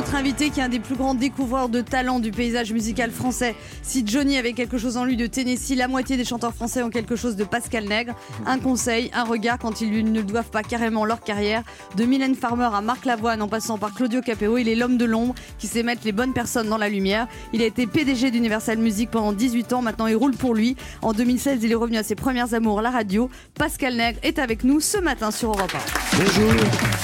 notre invité qui est un des plus grands découvreurs de talent du paysage musical français. Si Johnny avait quelque chose en lui de Tennessee, la moitié des chanteurs français ont quelque chose de Pascal Nègre. Un conseil, un regard quand ils ne doivent pas carrément leur carrière. De Mylène Farmer à Marc Lavoine en passant par Claudio Capéo, il est l'homme de l'ombre qui sait mettre les bonnes personnes dans la lumière. Il a été PDG d'Universal Music pendant 18 ans, maintenant il roule pour lui. En 2016, il est revenu à ses premières amours, la radio. Pascal Nègre est avec nous ce matin sur Europe 1. Bonjour.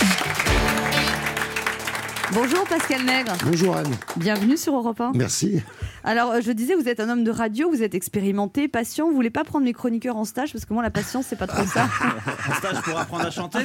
Bonjour Pascal Nègre. Bonjour Anne. Bienvenue sur Europe 1. Merci. Alors je disais, vous êtes un homme de radio, vous êtes expérimenté, patient. Vous voulez pas prendre mes chroniqueurs en stage parce que moi la patience c'est pas trop ça. En stage pour apprendre à chanter.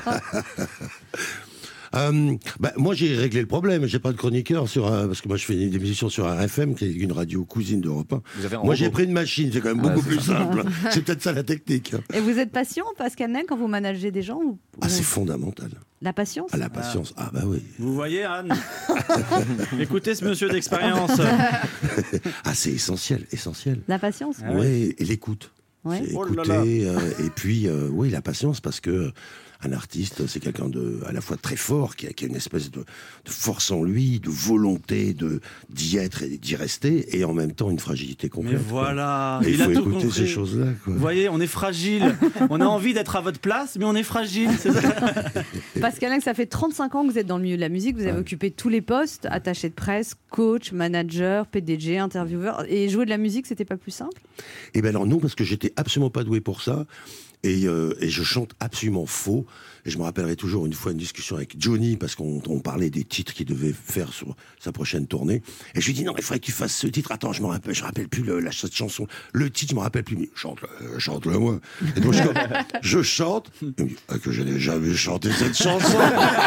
Moi j'ai réglé le problème, j'ai pas de chroniqueur parce que moi je fais une émission sur RFM qui est une radio cousine d'Europe 1. Moi j'ai pris une machine, c'est quand même beaucoup plus simple. C'est peut-être ça la technique. Et vous êtes patient, Pascal Nègre, quand vous managez des gens c'est fondamental. La patience. La patience, bah oui. Vous voyez Anne. Écoutez ce monsieur d'expérience. C'est essentiel. La patience. Oui, et l'écoute. Ouais. C'est écouter, et puis oui, la patience, parce que un artiste, c'est quelqu'un à la fois très fort, qui a une espèce de force en lui, de volonté d'y être et d'y rester, et en même temps une fragilité complète. Mais voilà, il faut a tout écouter compris. ces choses-là. Vous voyez, on est fragile. On a envie d'être à votre place, mais on est fragile. Pascal Nègre, ça fait 35 ans que vous êtes dans le milieu de la musique, vous avez occupé tous les postes, attaché de presse, coach, manager, PDG, intervieweur, et jouer de la musique, c'était pas plus simple ? Eh bien alors non, parce que j'étais absolument pas doué pour ça. Et je chante absolument faux. Et je me rappellerai toujours une fois une discussion avec Johnny, parce qu'on parlait des titres qu'il devait faire sur sa prochaine tournée. Et je lui dis non, il faudrait que tu fasses ce titre. Attends, je rappelle plus cette chanson. Le titre, je me rappelle plus. Mais chante-le moi. Et donc je chante. Il me dit que je n'ai jamais chanté cette chanson.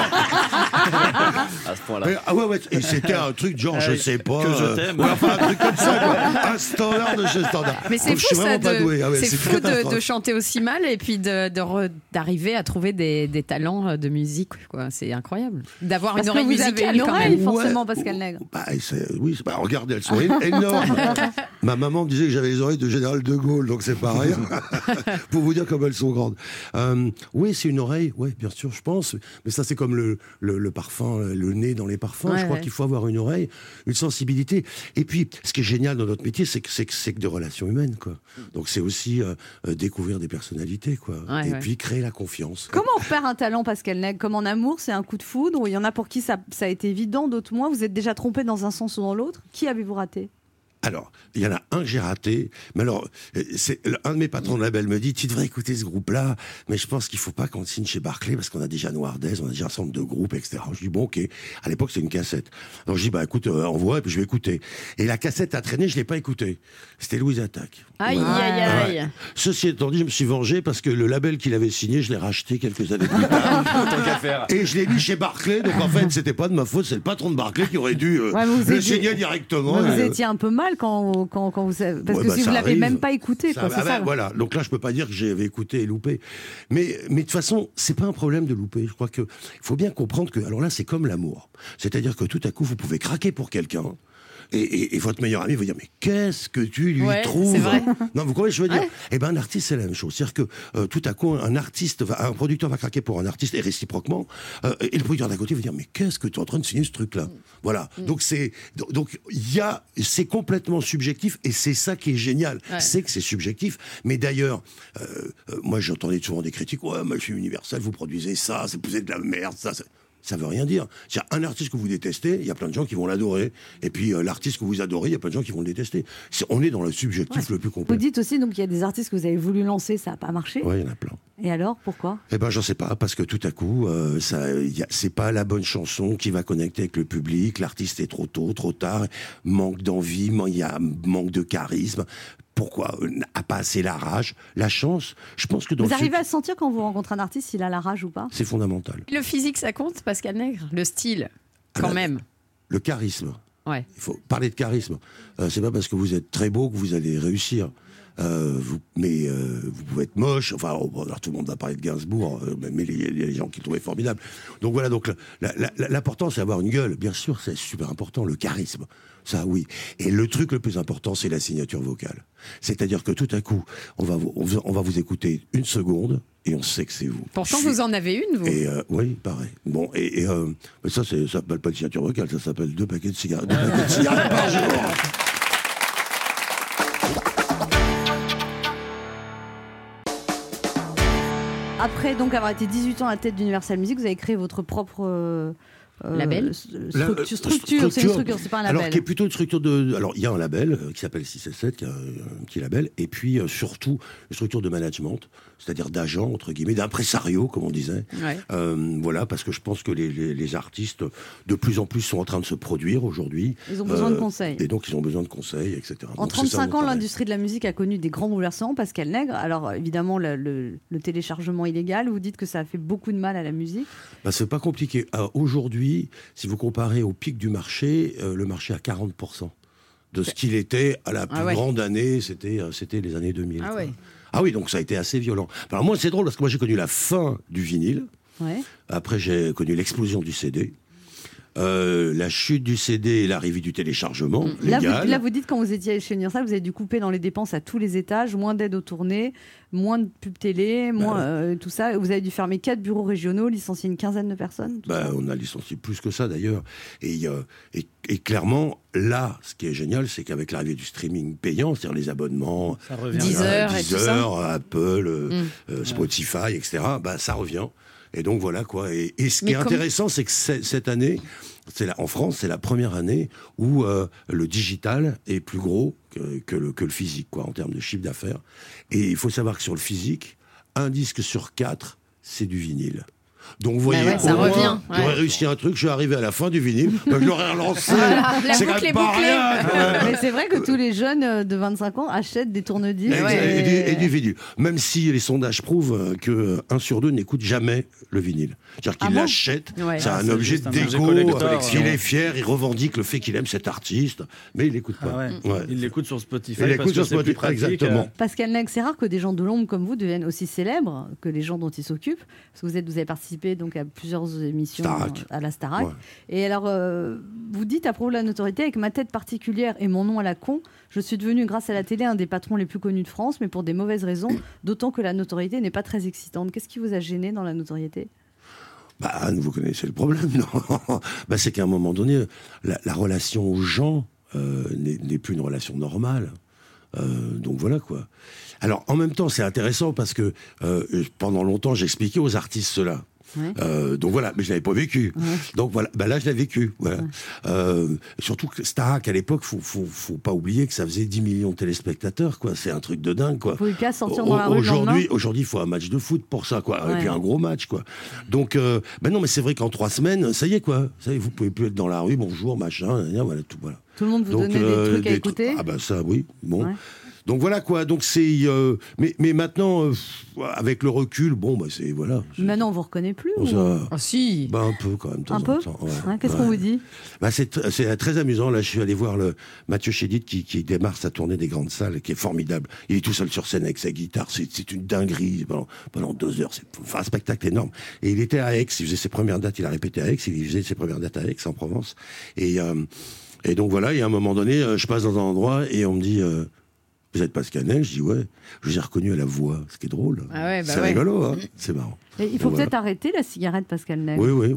À ce point-là. Et c'était un truc genre, je sais pas. Que je t'aime. Enfin, un truc comme ça, quoi. Un standard de chez standard. Mais c'est Donc, fou, ça, c'est fou catastrophe. de chanter aussi mal et puis d'arriver à trouver des talents de musique, quoi. C'est incroyable. D'avoir Parce une oreille que vous avez musicale une quand oreille, même. forcément, Pascal Nègre. Regardez, elles sont énormes. Ma maman me disait que j'avais les oreilles de général de Gaulle, donc c'est pas rien. Pour vous dire comme elles sont grandes. Oui, c'est une oreille, oui, bien sûr, je pense. Mais ça, c'est comme le parfum, le nez dans les parfums. Je crois qu'il faut avoir une oreille, une sensibilité. Et puis, ce qui est génial dans notre métier, c'est que des relations humaines, quoi. Donc, c'est aussi découvrir des personnalités, quoi. Puis créer la confiance. Comment on repère un talent, Pascal Nègre ? Comme en amour, c'est un coup de foudre, ou il y en a pour qui ça a été évident, d'autres moins. Vous êtes déjà trompé dans un sens ou dans l'autre. Qui avez-vous raté ? Alors, il y en a un que j'ai raté, mais alors, un de mes patrons de label me dit, tu devrais écouter ce groupe-là, mais je pense qu'il faut pas qu'on signe chez Barclay, parce qu'on a déjà Noirdez, on a déjà un centre de groupe, etc. Je dis, bon, ok. À l'époque, c'est une cassette. Donc, je dis, écoute, envoie, et puis je vais écouter. Et la cassette a traîné, je l'ai pas écoutée. C'était Louise Attaque. Aïe, aïe, aïe. Ceci étant dit, je me suis vengé, parce que le label qu'il avait signé, je l'ai racheté quelques années plus tard. Tant qu'à faire. Et je l'ai mis chez Barclay, donc en fait, c'était pas de ma faute, c'est le patron de Barclay qui aurait dû le signer directement. Vous étiez un peu mal quand vous savez, parce que si vous l'avez même pas écouté, quoi, c'est ça. Voilà. Donc là, je peux pas dire que j'avais écouté et loupé. Mais de toute façon, c'est pas un problème de louper. Je crois que il faut bien comprendre que, alors là, c'est comme l'amour. C'est-à-dire que tout à coup, vous pouvez craquer pour quelqu'un. Et votre meilleur ami va dire, mais qu'est-ce que tu lui trouves ? C'est vrai. Non, vous comprenez ce que je veux dire ? Eh ben, un artiste, c'est la même chose. C'est-à-dire que tout à coup, un producteur va craquer pour un artiste, et réciproquement, et le producteur d'à côté va dire, mais qu'est-ce que tu es en train de signer ce truc-là ? Voilà. Donc c'est complètement subjectif, et c'est ça qui est génial. C'est que c'est subjectif. Mais d'ailleurs, moi, j'entendais souvent des critiques, moi, je suis Universal, vous produisez ça, vous êtes de la merde, ça veut rien dire. C'est un artiste que vous détestez, il y a plein de gens qui vont l'adorer. Et puis l'artiste que vous adorez, il y a plein de gens qui vont le détester. On est dans le subjectif le plus complet. Vous dites aussi, donc il y a des artistes que vous avez voulu lancer, ça n'a pas marché. Oui, il y en a plein. Et alors, pourquoi ? Eh ben, j'en sais pas, parce que tout à coup, c'est pas la bonne chanson qui va connecter avec le public. L'artiste est trop tôt, trop tard, manque d'envie, il y a manque de charisme. Pourquoi ? A pas assez la rage, la chance. Je pense que vous arrivez à sentir quand vous rencontrez un artiste s'il a la rage ou pas ? C'est fondamental. Le physique, ça compte, Pascal Nègre ? Le style, quand même. Le charisme. Ouais. Il faut parler de charisme. C'est pas parce que vous êtes très beau que vous allez réussir. Vous pouvez être moche. Enfin, alors, tout le monde va parler de Gainsbourg, mais il y a les gens qui le trouvaient formidable. Donc voilà. Donc l'important, c'est d'avoir une gueule. Bien sûr, c'est super important. Le charisme, ça, oui. Et le truc le plus important, c'est la signature vocale. C'est-à-dire que tout à coup, on va vous écouter une seconde. et on sait que c'est vous. Pourtant, vous en avez une, vous. Et oui, pareil. Bon, mais ça s'appelle pas de signature vocale, ça s'appelle 2 paquets de cigarettes, 2 paquets de cigarettes par jour. Après donc avoir été 18 ans à la tête d'Universal Music, vous avez créé votre propre label. Structure, c'est une structure, c'est pas un label. Alors, qui est plutôt une structure de. Alors, il y a un label qui s'appelle 667, qui est un petit label, et puis surtout une structure de management, c'est-à-dire d'agents, entre guillemets, d'impresario, comme on disait. Ouais. Voilà, parce que je pense que les artistes, de plus en plus, sont en train de se produire aujourd'hui. Ils ont besoin de conseils. Et donc, ils ont besoin de conseils, etc. En donc, 35 ans, l'industrie de la musique a connu des grands bouleversements, Pascal Nègre. Alors, évidemment, le téléchargement illégal, vous dites que ça a fait beaucoup de mal à la musique. Bah, c'est pas compliqué. Aujourd'hui, si vous comparez au pic du marché, le marché a 40% de ce qu'il était à la plus grande année, c'était les années 2000. Ah ouais. Ah oui, donc ça a été assez violent. Alors moi, c'est drôle parce que moi j'ai connu la fin du vinyle. Ouais. Après, j'ai connu l'explosion du CD. La chute du CD et l'arrivée du téléchargement légal. Là, vous dites, quand vous étiez chez Universal, vous avez dû couper dans les dépenses à tous les étages, moins d'aide aux tournées, moins de pub télé, moins tout ça. Vous avez dû fermer 4 bureaux régionaux, licencier une quinzaine de personnes. On a licencié plus que ça d'ailleurs. Et clairement, là, ce qui est génial, c'est qu'avec l'arrivée du streaming payant, c'est-à-dire les abonnements, Deezer et tout ça. Apple, Spotify, etc., ça revient. Et donc voilà quoi. Et ce qui est intéressant, c'est que cette année, en France, c'est la première année où le digital est plus gros que le physique, quoi, en termes de chiffre d'affaires. Et il faut savoir que sur le physique, 1 disque sur 4, c'est du vinyle. Donc vous voyez, ça revient. J'aurais réussi un truc, je suis arrivé à la fin du vinyle, je l'aurais relancé. C'est quand même pas rien. Mais c'est vrai que tous les jeunes de 25 ans achètent des tourne-disques. Et du vinyle. Même si les sondages prouvent que 1 sur 2 n'écoute jamais le vinyle. C'est-à-dire qu'il l'achète, c'est un objet d'égo, il est fier, il revendique le fait qu'il aime cet artiste, mais il l'écoute pas. Il l'écoute sur Spotify. Il l'écoute sur Spotify, exactement. Pascal Nègre, c'est rare que des gens de l'ombre comme vous deviennent aussi célèbres que les gens dont ils s'occupent, parce que vous avez participé donc à plusieurs émissions à la Starac. Ouais. Et alors, vous dites à propos de la notoriété, avec ma tête particulière et mon nom à la con, je suis devenu grâce à la télé un des patrons les plus connus de France, mais pour des mauvaises raisons, d'autant que la notoriété n'est pas très excitante. Qu'est-ce qui vous a gêné dans la notoriété ? Vous connaissez le problème, non ? C'est qu'à un moment donné, la relation aux gens n'est plus une relation normale. Donc voilà quoi. Alors en même temps, c'est intéressant parce que pendant longtemps, j'expliquais aux artistes cela. Ouais. Donc voilà, mais je l'avais pas vécu. Ouais. Donc voilà, là je l'ai vécu. Voilà. Ouais. Surtout que Starac à l'époque, faut pas oublier que ça faisait 10 millions de téléspectateurs, quoi. C'est un truc de dingue, quoi. Vous pouvez pas sortir dans la rue aujourd'hui, il faut un match de foot pour ça, quoi. Et puis un gros match, quoi. Donc, non, mais c'est vrai qu'en 3 semaines, ça y est, quoi. Ça y est, vous pouvez plus être dans la rue, bonjour, machin, voilà, tout, voilà. Tout le monde vous donnait des trucs à écouter. Ça, oui, bon. Ouais. Donc voilà quoi. Donc c'est mais maintenant avec le recul, c'est voilà. Maintenant on vous reconnaît plus. Si. Un peu quand même. Un peu. Qu'est-ce qu'on vous dit ? C'est très amusant. Là, je suis allé voir le Mathieu Chédid qui démarre sa tournée des grandes salles, qui est formidable. Il est tout seul sur scène avec sa guitare. C'est une dinguerie pendant 2 heures. C'est un spectacle énorme. Et il était à Aix. Il faisait ses premières dates. Il a répété à Aix. Il faisait ses premières dates à Aix en Provence. Et donc voilà. Et à un moment donné, je passe dans un endroit et on me dit. Vous êtes Pascal Nègre ? Je dis ouais. Je vous ai reconnu à la voix, ce qui est drôle. C'est rigolo, hein. C'est marrant. Et il faut peut-être arrêter la cigarette, Pascal Nègre. Oui.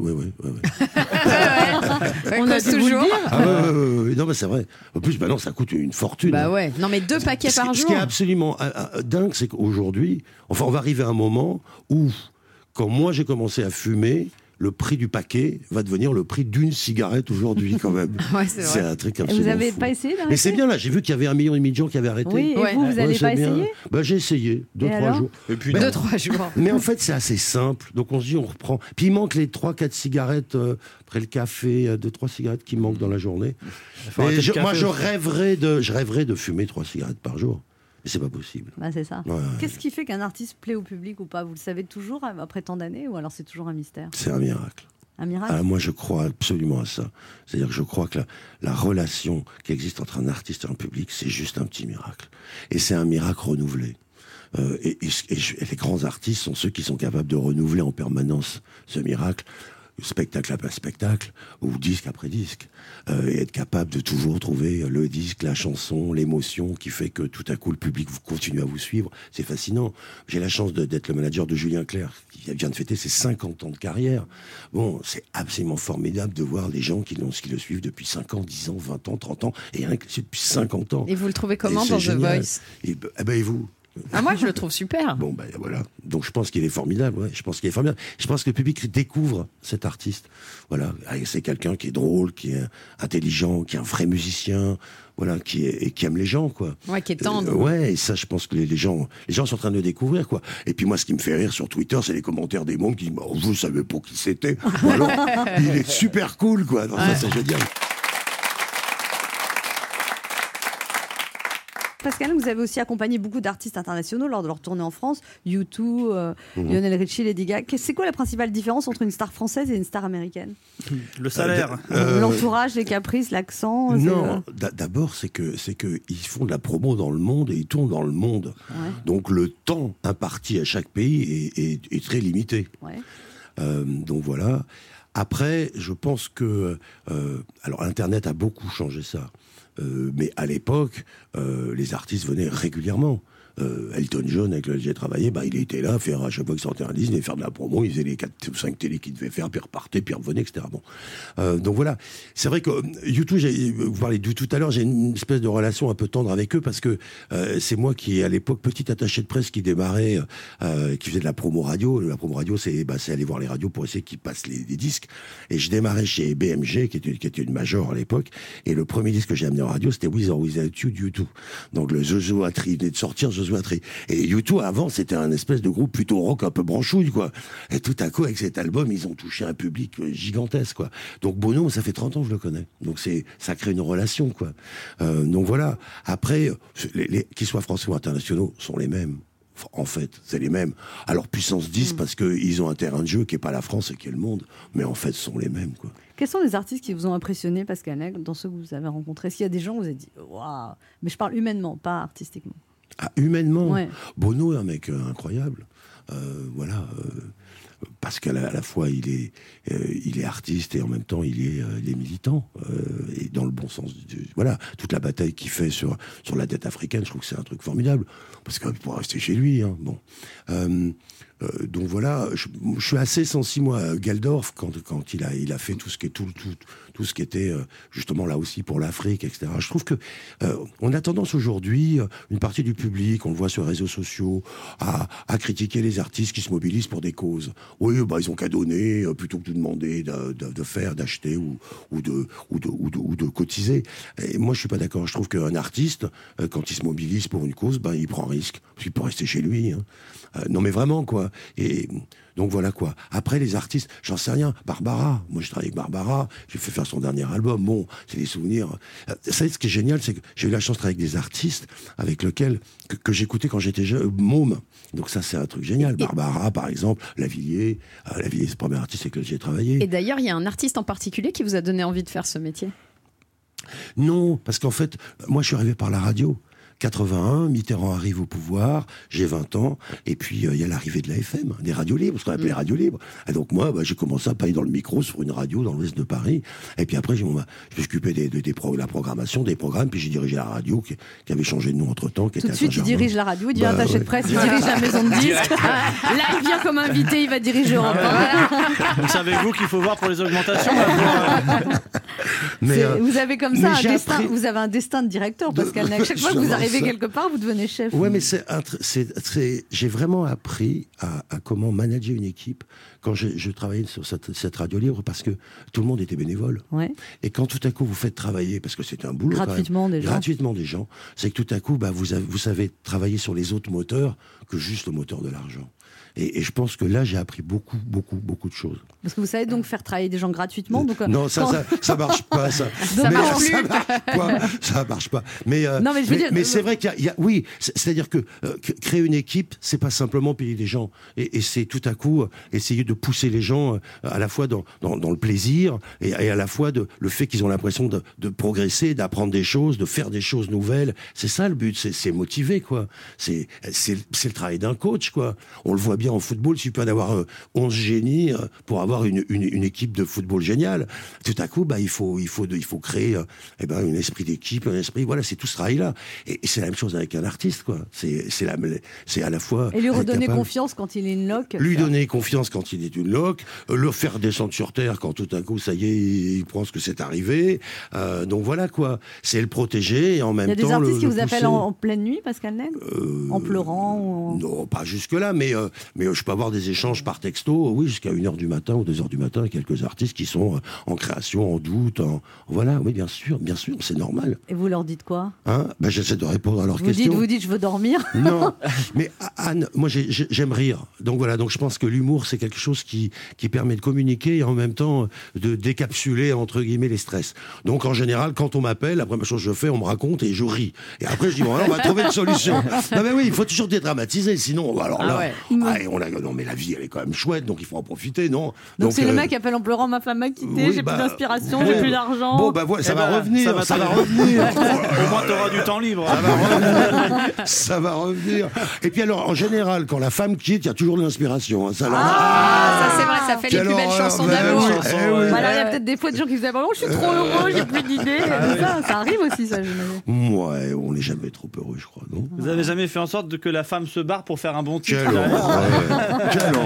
On a toujours. Non, mais c'est vrai. En plus, maintenant, ça coûte une fortune. Non, mais 2 paquets par jour. Ce qui est absolument dingue, c'est qu'aujourd'hui, on va arriver à un moment où, quand moi j'ai commencé à fumer, le prix du paquet va devenir le prix d'une cigarette aujourd'hui, quand même. C'est un truc absolument fou. Vous n'avez fou. pas essayé d'arrêter ? Mais c'est bien, là, j'ai vu qu'il y avait 1,5 million de gens qui avaient arrêté. Oui, et vous n'allez pas essayer ? J'ai essayé, 2-3 jours. Et puis 2-3 jours. Mais en fait, c'est assez simple. Donc on se dit, on reprend. Puis il manque les 3-4 cigarettes, après le café, 2-3 cigarettes qui manquent dans la journée. Moi, je rêverais de fumer 3 cigarettes par jour. Mais c'est pas possible. C'est ça. Qu'est-ce qui fait qu'un artiste plaît au public ou pas ? Vous le savez toujours après tant d'années, ou alors c'est toujours un mystère ? C'est un miracle. Un miracle ? Moi, je crois absolument à ça. C'est-à-dire que je crois que la relation qui existe entre un artiste et un public, c'est juste un petit miracle. Et c'est un miracle renouvelé. Et les grands artistes sont ceux qui sont capables de renouveler en permanence ce miracle. spectacle après spectacle, ou disque après disque, et être capable de toujours trouver le disque, la chanson, l'émotion qui fait que tout à coup le public continue à vous suivre, c'est fascinant. J'ai la chance d'être le manager de Julien Clerc, qui vient de fêter ses 50 ans de carrière. Bon, c'est absolument formidable de voir les gens qui le suivent depuis 5 ans, 10 ans, 20 ans, 30 ans, et rien que depuis 50 ans. Et vous le trouvez comment dans The génial. Voice? Et vous? Moi, je le trouve super. Bon, ben voilà. Donc, je pense qu'il est formidable. Ouais. Je pense qu'il est formidable. Je pense que le public découvre cet artiste. Voilà. C'est quelqu'un qui est drôle, qui est intelligent, qui est un vrai musicien. Voilà, qui aime les gens, quoi. Ouais, qui est tendre. Ouais, et ça, je pense que les gens sont en train de le découvrir, quoi. Et puis moi, ce qui me fait rire sur Twitter, c'est les commentaires des mômes qui disent « Vous savez pas qui c'était ?» Ou alors, il est super cool, quoi. Non, ça, c'est génial. Pascal, vous avez aussi accompagné beaucoup d'artistes internationaux lors de leur tournée en France, U2, Lionel Richie, Lady Gaga. C'est quoi la principale différence entre une star française et une star américaine? Le salaire. L'entourage, les caprices, l'accent. Non, d'abord c'est que ils font de la promo dans le monde et ils tournent dans le monde. Ouais. Donc le temps imparti à chaque pays est très limité. Ouais. Donc voilà. Après, je pense que alors Internet a beaucoup changé ça. Mais à l'époque, les artistes venaient régulièrement. Elton John, avec lequel j'ai travaillé, il était là, faire à chaque fois qu'il sortait un disque, il venait faire de la promo, il faisait les 4 ou 5 télés qu'il devait faire, puis repartait, puis revenait, etc. Bon. Donc voilà. C'est vrai que U2, vous parlez de tout à l'heure, j'ai une espèce de relation un peu tendre avec eux, parce que c'est moi qui, à l'époque, petit attaché de presse qui démarrait, qui faisait de la promo radio. La promo radio, c'est aller voir les radios pour essayer qu'ils passent les disques. Et je démarrais chez BMG, qui était une major à l'époque, et le premier disque que j'ai amené en radio, c'était With or Without You, U2. Donc le Zozoatri venait de sortir, et U2 avant c'était un espèce de groupe plutôt rock un peu branchouille, quoi. Et tout à coup avec cet album ils ont touché un public gigantesque, quoi. Donc Bono, ça fait 30 ans que je le connais, donc ça crée une relation, quoi. Donc voilà. Après qu'ils soient français ou internationaux sont les mêmes. En fait, c'est les mêmes. Alors puissance 10 parce qu'ils ont un terrain de jeu qui est pas la France et qui est le monde, mais en fait ce sont les mêmes, quoi. Quels sont les artistes qui vous ont impressionné, Pascal Nègre, dans ceux que vous avez rencontrés? Est-ce qu'il y a des gens où vous avez dit waouh, mais je parle humainement, pas artistiquement? Ah, humainement, ouais. Bono est un mec incroyable. Voilà, parce qu'à la fois il est artiste et en même temps il est militant, et dans le bon sens. Voilà, toute la bataille qu'il fait sur la dette africaine, je trouve que c'est un truc formidable, parce qu'il pourrait rester chez lui. Hein, bon. Donc voilà, je suis assez sensible, moi, à Geldorf, quand il a fait tout ce qui était justement là aussi pour l'Afrique, etc. Je trouve que on a tendance aujourd'hui, une partie du public, on le voit sur les réseaux sociaux, à critiquer les artistes qui se mobilisent pour des causes. Oui, ils ont qu'à donner plutôt que de demander de faire, d'acheter ou de cotiser. Et moi, je suis pas d'accord. Je trouve qu'un artiste, quand il se mobilise pour une cause, il prend un risque, parce qu'il peut rester chez lui. Hein. Non, mais vraiment, quoi. Et donc voilà, quoi. Après, les artistes, j'en sais rien. Barbara, moi je travaille avec Barbara, j'ai fait faire son dernier album. Bon, c'est des souvenirs. Vous savez, ce qui est génial, c'est que j'ai eu la chance de travailler avec des artistes avec lesquels que j'écoutais quand j'étais jeune, môme. Donc ça, c'est un truc génial. Barbara, par exemple, Lavilliers. Lavilliers, c'est le premier artiste avec lequel j'ai travaillé. Et d'ailleurs, il y a un artiste en particulier qui vous a donné envie de faire ce métier? Non, parce qu'en fait, moi je suis arrivé par la radio. 81, Mitterrand arrive au pouvoir, j'ai 20 ans, et puis il y a l'arrivée de la FM, des radios libres, ce qu'on appelait les radios libres. Et donc moi, j'ai commencé à parler dans le micro sur une radio dans l'ouest de Paris, et puis après, je me suis occupé de la programmation, des programmes, puis j'ai dirigé la radio, qui avait changé de nom entre-temps. Tout de suite, il dirige la radio, il devient attaché de presse, il dirige la maison de disques. Là, il vient comme invité, il va diriger Europe 1. Donc savez-vous qu'il faut voir pour les augmentations Mais vous avez comme ça un destin, vous avez un destin de directeur, Pascal Nègre. Chaque fois que vous arrivez quelque part, vous devenez chef. Ouais, mais j'ai vraiment appris à comment manager une équipe quand je travaillais sur cette radio libre, parce que tout le monde était bénévole. Ouais. Et quand tout à coup vous faites travailler, parce que c'est un boulot gratuitement des gens, c'est que tout à coup vous savez travailler sur les autres moteurs que juste le moteur de l'argent. Et je pense que là, j'ai appris beaucoup de choses. Parce que vous savez donc faire travailler des gens gratuitement. Donc, non, ça marche pas, ça. Ça marche pas. Mais c'est vrai qu'il y a oui, c'est-à-dire que créer une équipe, c'est pas simplement payer des gens. Et c'est tout à coup essayer de pousser les gens à la fois dans le plaisir et à la fois le fait qu'ils ont l'impression de progresser, d'apprendre des choses, de faire des choses nouvelles. C'est ça le but, c'est motiver, quoi. C'est le travail d'un coach, quoi. On le le voit bien en football, il suffit pas d'avoir 11 génies pour avoir une équipe de football géniale. Tout à coup, il faut créer un esprit d'équipe, un esprit, voilà, c'est tout ce travail-là. Et c'est la même chose avec un artiste, quoi. C'est à la fois... Et lui redonner confiance quand il est une loque. Lui donner confiance quand il est une loque, le faire descendre sur terre quand tout à coup, ça y est, il pense que c'est arrivé. Donc voilà, quoi. C'est le protéger et en même temps... Il y a des artistes qui vous appellent en pleine nuit, Pascal Nègre, en pleurant ou... Non, pas jusque-là, mais je peux avoir des échanges par texto, oui, jusqu'à 1h du matin ou 2h du matin, avec quelques artistes qui sont en création, en doute, voilà, oui, bien sûr, c'est normal. Et vous leur dites quoi? J'essaie de répondre à leurs questions. Vous dites, je veux dormir? Non, mais Anne, moi j'aime rire, donc voilà, donc je pense que l'humour c'est quelque chose qui permet de communiquer et en même temps de décapsuler, entre guillemets, les stress. Donc en général, quand on m'appelle, la première chose que je fais, on me raconte et je ris. Et après je dis, bon, alors, on va trouver une solution. Non mais oui, il faut toujours dédramatiser, sinon, alors là, non mais la vie elle est quand même chouette, donc il faut en profiter, non? Donc c'est le mec qui appelle en pleurant, ma femme m'a quitté, j'ai plus d'inspiration, j'ai plus d'argent. Bon voilà, ça va revenir, ça va revenir. Au moins t'auras du temps libre. Ça va revenir. Et puis alors, en général, quand la femme quitte, il y a toujours de l'inspiration. Hein, ça c'est vrai, ça fait les plus belles chansons d'amour. Voilà, il y a peut-être des fois des gens qui se disent, je suis trop heureux, j'ai plus d'idées. Ça arrive aussi, ça, j'imagine. Ouais, on n'est jamais trop heureux, je crois, non? Vous avez jamais fait en sorte que la femme se barre pour faire un bon titre? Quel horreur.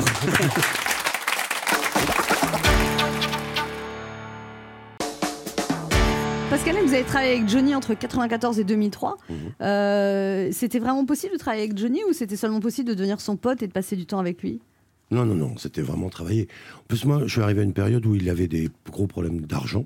Pascal, vous avez travaillé avec Johnny entre 1994 et 2003. C'était vraiment possible de travailler avec Johnny ou c'était seulement possible de devenir son pote et de passer du temps avec lui? Non, c'était vraiment travailler. En plus, moi, je suis arrivé à une période où il avait des gros problèmes d'argent.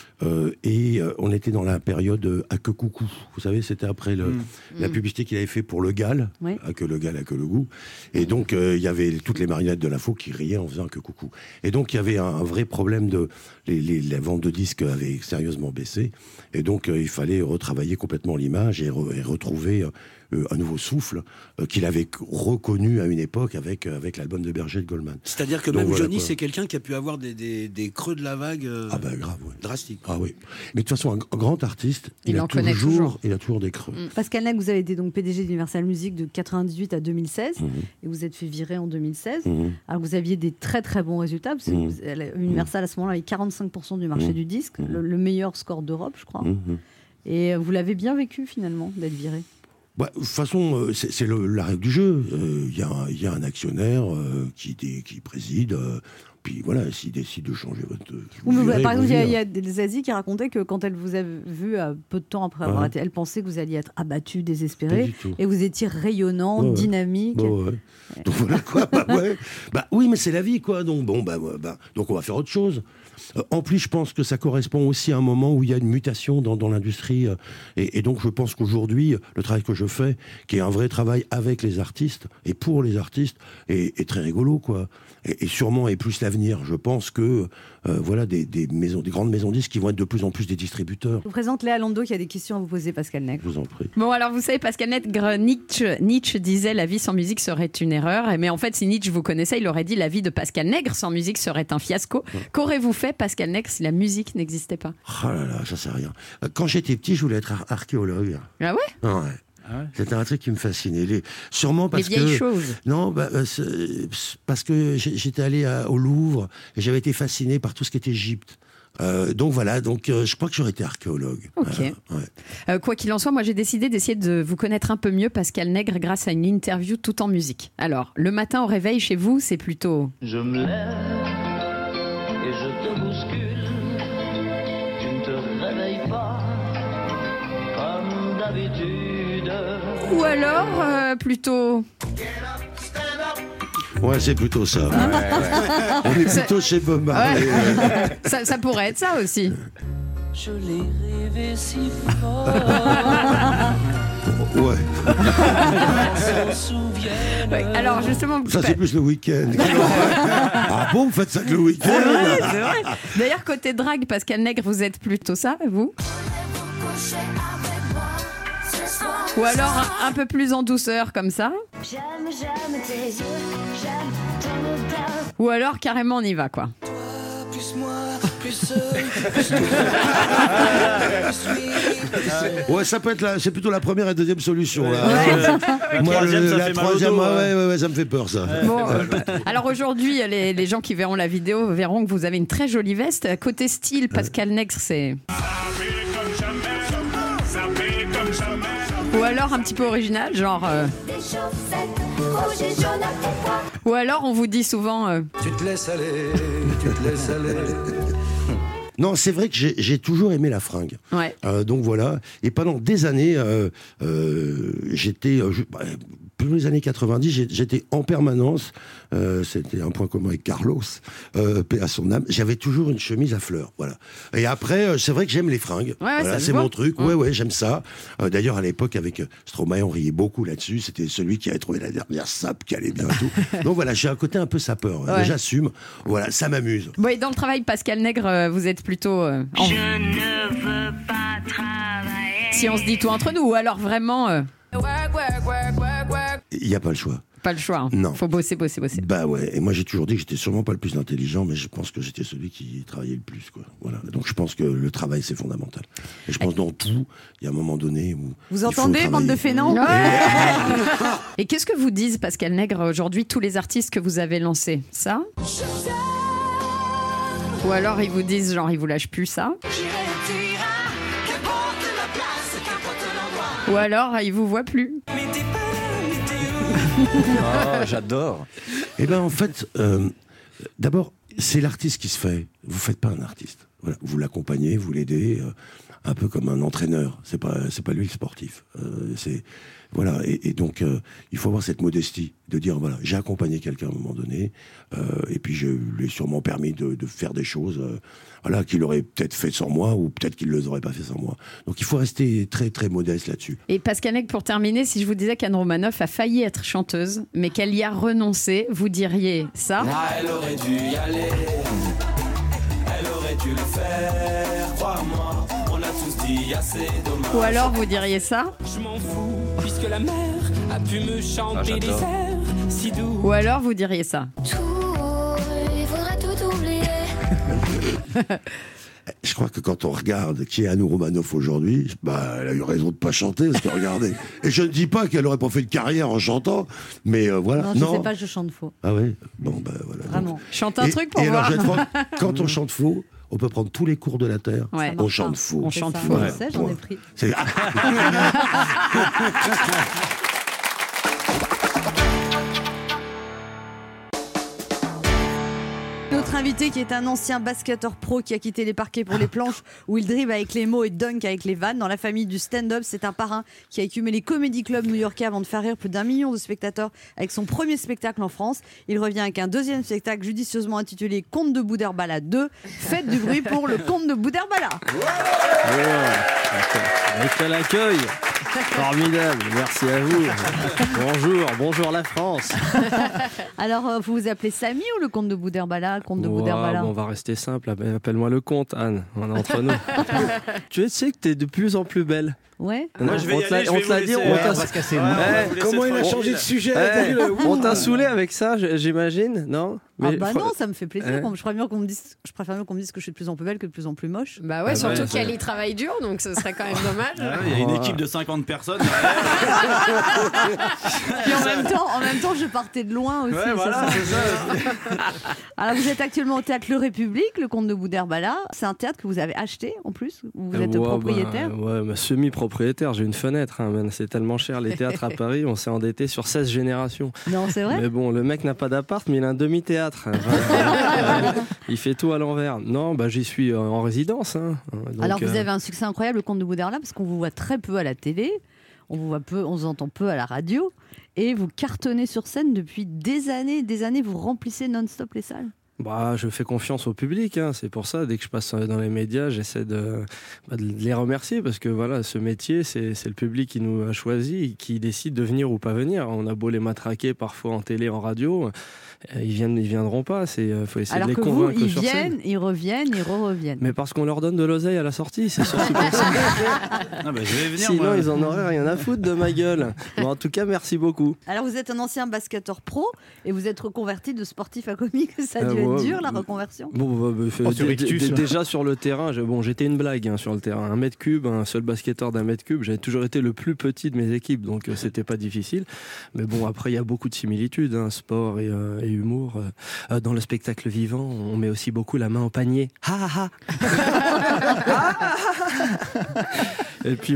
Et on était dans la période à que coucou. Vous savez, c'était après la publicité qu'il avait fait pour le Gall, oui. À que le Gall, à que le goût. Et donc, il y avait toutes les marionnettes de la faux qui riaient en faisant à que coucou. Et donc, il y avait un vrai problème les ventes de disques avaient sérieusement baissé. Et donc, il fallait retravailler complètement l'image et retrouver un nouveau souffle qu'il avait reconnu à une époque avec l'album de Berger de Goldman. C'est-à-dire que donc, même Johnny, c'est quelqu'un qui a pu avoir des creux de la vague grave, ouais. Drastiques. Ah oui. Mais de toute façon, un grand artiste, il a toujours des creux. Pascal Nègre, vous avez été donc PDG d'Universal Music de 98 à 2016 et vous êtes fait virer en 2016. Alors vous aviez des très très bons résultats. Parce que Universal à ce moment-là avait 45% du marché du disque, le meilleur score d'Europe, je crois. Et vous l'avez bien vécu finalement d'être viré. De toute façon, c'est la règle du jeu. Il y a un actionnaire qui préside. Puis voilà, s'il décide de changer votre... Par exemple, il y a des Zazie qui racontait que quand elle vous a vu peu de temps après avoir été, elle pensait que vous alliez être abattu, désespéré, et vous étiez rayonnant, dynamique. Donc voilà quoi. Oui, mais c'est la vie quoi. Donc donc on va faire autre chose. En plus, je pense que ça correspond aussi à un moment où il y a une mutation dans l'industrie. Et donc, je pense qu'aujourd'hui, le travail que je fais, qui est un vrai travail avec les artistes et pour les artistes, est très rigolo, quoi. Et sûrement est plus l'avenir. Je pense que des grandes maisons disques qui vont être de plus en plus des distributeurs. Je vous présente Léa Landau qui a des questions à vous poser, Pascal Nègre. Je vous en prie. Bon, alors vous savez, Pascal Nègre, Nietzsche disait la vie sans musique serait une erreur. Mais en fait, si Nietzsche vous connaissait, il aurait dit la vie de Pascal Nègre sans musique serait un fiasco. Qu'aurez-vous fait, Pascal Nègre, si la musique n'existait pas? Oh là là, ça c'est rien. Quand j'étais petit, je voulais être archéologue. Ah ouais? Ouais. C'était un truc qui me fascinait. Sûrement parce les vieilles choses. Non, parce que j'étais allé au Louvre et j'avais été fasciné par tout ce qui était Égypte. Donc voilà, je crois que j'aurais été archéologue. Ok. Quoi qu'il en soit, moi j'ai décidé d'essayer de vous connaître un peu mieux, Pascal Nègre, grâce à une interview tout en musique. Alors, le matin au réveil chez vous, c'est plutôt... Je me lève et je te bouscule. Tu ne te réveilles pas comme d'habitude. Ou alors, plutôt... Ouais, c'est plutôt ça. On est plutôt chez Bob Marley. Ça pourrait être ça aussi. Je l'ai rêvé si fort. Ouais. Alors justement... Ça c'est plus le week-end. Ah bon, vous faites ça que le week-end? C'est vrai. D'ailleurs, côté drague, Pascal Nègre, vous êtes plutôt ça, vous? Ou alors un peu plus en douceur comme ça? Ou alors carrément on y va quoi? laisse-moi plus seul, plus Ouais, ça peut être c'est plutôt la première et la deuxième solution. Là. La troisième, ça fait mal au dos, ouais, ça me fait peur, ça. Bon, alors aujourd'hui, les gens qui verront la vidéo verront que vous avez une très jolie veste. Côté style, Pascal Nègre, c'est... Ou alors un petit peu original, genre... Ou alors on vous dit souvent... Tu te laisses aller, tu te laisses aller. Non, c'est vrai que j'ai toujours aimé la fringue. Ouais. Donc voilà. Et pendant des années, j'étais... Plus les années 90, j'étais en permanence, c'était un point commun avec Carlos, paix à son âme, j'avais toujours une chemise à fleurs, voilà. Et après, c'est vrai que j'aime les fringues, voilà, c'est mon truc, ouais, j'aime ça. D'ailleurs, à l'époque, avec Stromae, on riait beaucoup là-dessus, c'était celui qui avait trouvé la dernière sape qui allait bien et tout. Donc voilà, j'ai un côté un peu sapeur, j'assume, voilà, ça m'amuse. Bon, et dans le travail, Pascal Nègre, vous êtes plutôt... Je ne veux pas travailler. Si on se dit tout entre nous, ou alors vraiment... Il n'y a pas le choix. Pas le choix. Hein. Non. Faut bosser. Bah ouais. Et moi j'ai toujours dit que j'étais sûrement pas le plus intelligent, mais je pense que j'étais celui qui travaillait le plus, quoi. Voilà. Donc je pense que le travail c'est fondamental. Et je pense dans tout, il y a un moment donné où vous entendez, bande de fainéants. Et qu'est-ce que vous disent, Pascal Nègre, aujourd'hui, tous les artistes que vous avez lancés? Ça? Ou alors ils vous disent, genre, ils vous lâchent plus ça? Ou alors ils vous voient plus? Oh, j'adore. Eh ben en fait, d'abord, c'est l'artiste qui se fait. Vous faites pas un artiste. Voilà, vous l'accompagnez, vous l'aidez, un peu comme un entraîneur. C'est pas lui le sportif. Voilà. Et donc, il faut avoir cette modestie de dire voilà, j'ai accompagné quelqu'un à un moment donné, et puis je lui ai sûrement permis de faire des choses, voilà, qu'il aurait peut-être fait sans moi, ou peut-être qu'il ne les aurait pas fait sans moi. Donc, il faut rester très très modeste là-dessus. Et Pascal Nègre, pour terminer, si je vous disais qu'Anne Romanoff a failli être chanteuse, mais qu'elle y a renoncé, vous diriez ça? Elle aurait dû y aller, elle aurait dû le faire, crois-moi, on a tous dit assez dommage. Ou alors vous diriez ça? Je m'en fous, puisque la mer a pu me chanter des airs si doux. Ou alors vous diriez ça? Il faudrait tout oublier. Je crois que quand on regarde qui est Anne Romanoff aujourd'hui, bah, elle a eu raison de pas chanter, parce que regardez. Et je ne dis pas qu'elle aurait pas fait de carrière en chantant, mais voilà. Non, je sais pas, je chante faux. Ah oui. Bon, bah voilà. Vraiment. Chante un truc pour voir. Alors, quand on chante faux, on peut prendre tous les cours de la terre. Ouais. On chante faux. On chante Ça, faux. je sais, j'en ai pris. C'est... Notre invité qui est un ancien basketteur pro qui a quitté les parquets pour les planches où il dribble avec les mots et dunk avec les vannes. Dans la famille du stand-up, c'est un parrain qui a écumé les comédie clubs new-yorkais avant de faire rire plus d'1 million de spectateurs avec son premier spectacle en France. Il revient avec un deuxième spectacle judicieusement intitulé Conte de Boudherbala 2. Faites du bruit pour le Conte de Boudherbala. Quel accueil! Formidable, merci à vous. Bonjour la France. Alors, vous vous appelez Samy ou le Conte de Boudherbala? Conte de Boudherbala. Bon, on va rester simple, appelle-moi le comte, Anne, on est entre nous. Tu sais que t'es de plus en plus belle. Ouais. Moi, je vais y aller, je vais vous laisser. on t'a va se casser. Comment il a changé de sujet on t'a saoulé avec ça, j'imagine, non? Ah bah non, ça me fait plaisir. Je préfère mieux qu'on me dise que je suis de plus en plus belle que de plus en plus moche. Bah ouais, surtout qu'elle y travaille dur, donc ce serait quand même dommage. Il y a une équipe de 50 personnes. Puis en même temps, je partais de loin aussi. Ouais, voilà, c'est ça. Alors vous êtes actuellement au théâtre Le République, le Conte de Boudherbala. C'est un théâtre que vous avez acheté en plus. Vous êtes propriétaire. Semi-propriétaire. J'ai une fenêtre. C'est tellement cher les théâtres à Paris. On s'est endetté sur 16 générations. Non, c'est vrai. Mais bon, le mec n'a pas d'appart, mais il a un demi-théâtre. Il fait tout à l'envers. Non, j'y suis en résidence. Donc, alors vous avez un succès incroyable, le Conte de Boudherbala, parce qu'on vous voit très peu à la télé, on vous entend peu à la radio, et vous cartonnez sur scène depuis des années, vous remplissez non-stop les salles. Je fais confiance au public, c'est pour ça, dès que je passe dans les médias, j'essaie de les remercier, parce que voilà, ce métier, c'est le public qui nous a choisis, qui décide de venir ou pas venir. On a beau les matraquer parfois en télé, en radio, ils viendront pas, faut essayer alors de les que convaincre vous, ils sur viennent, scène. ils reviennent, ils reviennent. Mais parce qu'on leur donne de l'oseille à la sortie, c'est surtout pour ça. Je vais venir, sinon moi. ils en auraient rien à foutre de ma gueule. En tout cas, merci beaucoup. Alors vous êtes un ancien basketteur pro, et vous êtes reconverti de sportif à comique, ça a dû être être dur la reconversion. Déjà sur le terrain, j'étais une blague sur le terrain. 1 mètre cube, un seul basketteur d'1 mètre cube. J'avais toujours été le plus petit de mes équipes, donc c'était pas difficile. Mais bon, après il y a beaucoup de similitudes, sport et humour. Dans le spectacle vivant, on met aussi beaucoup la main au panier. Et puis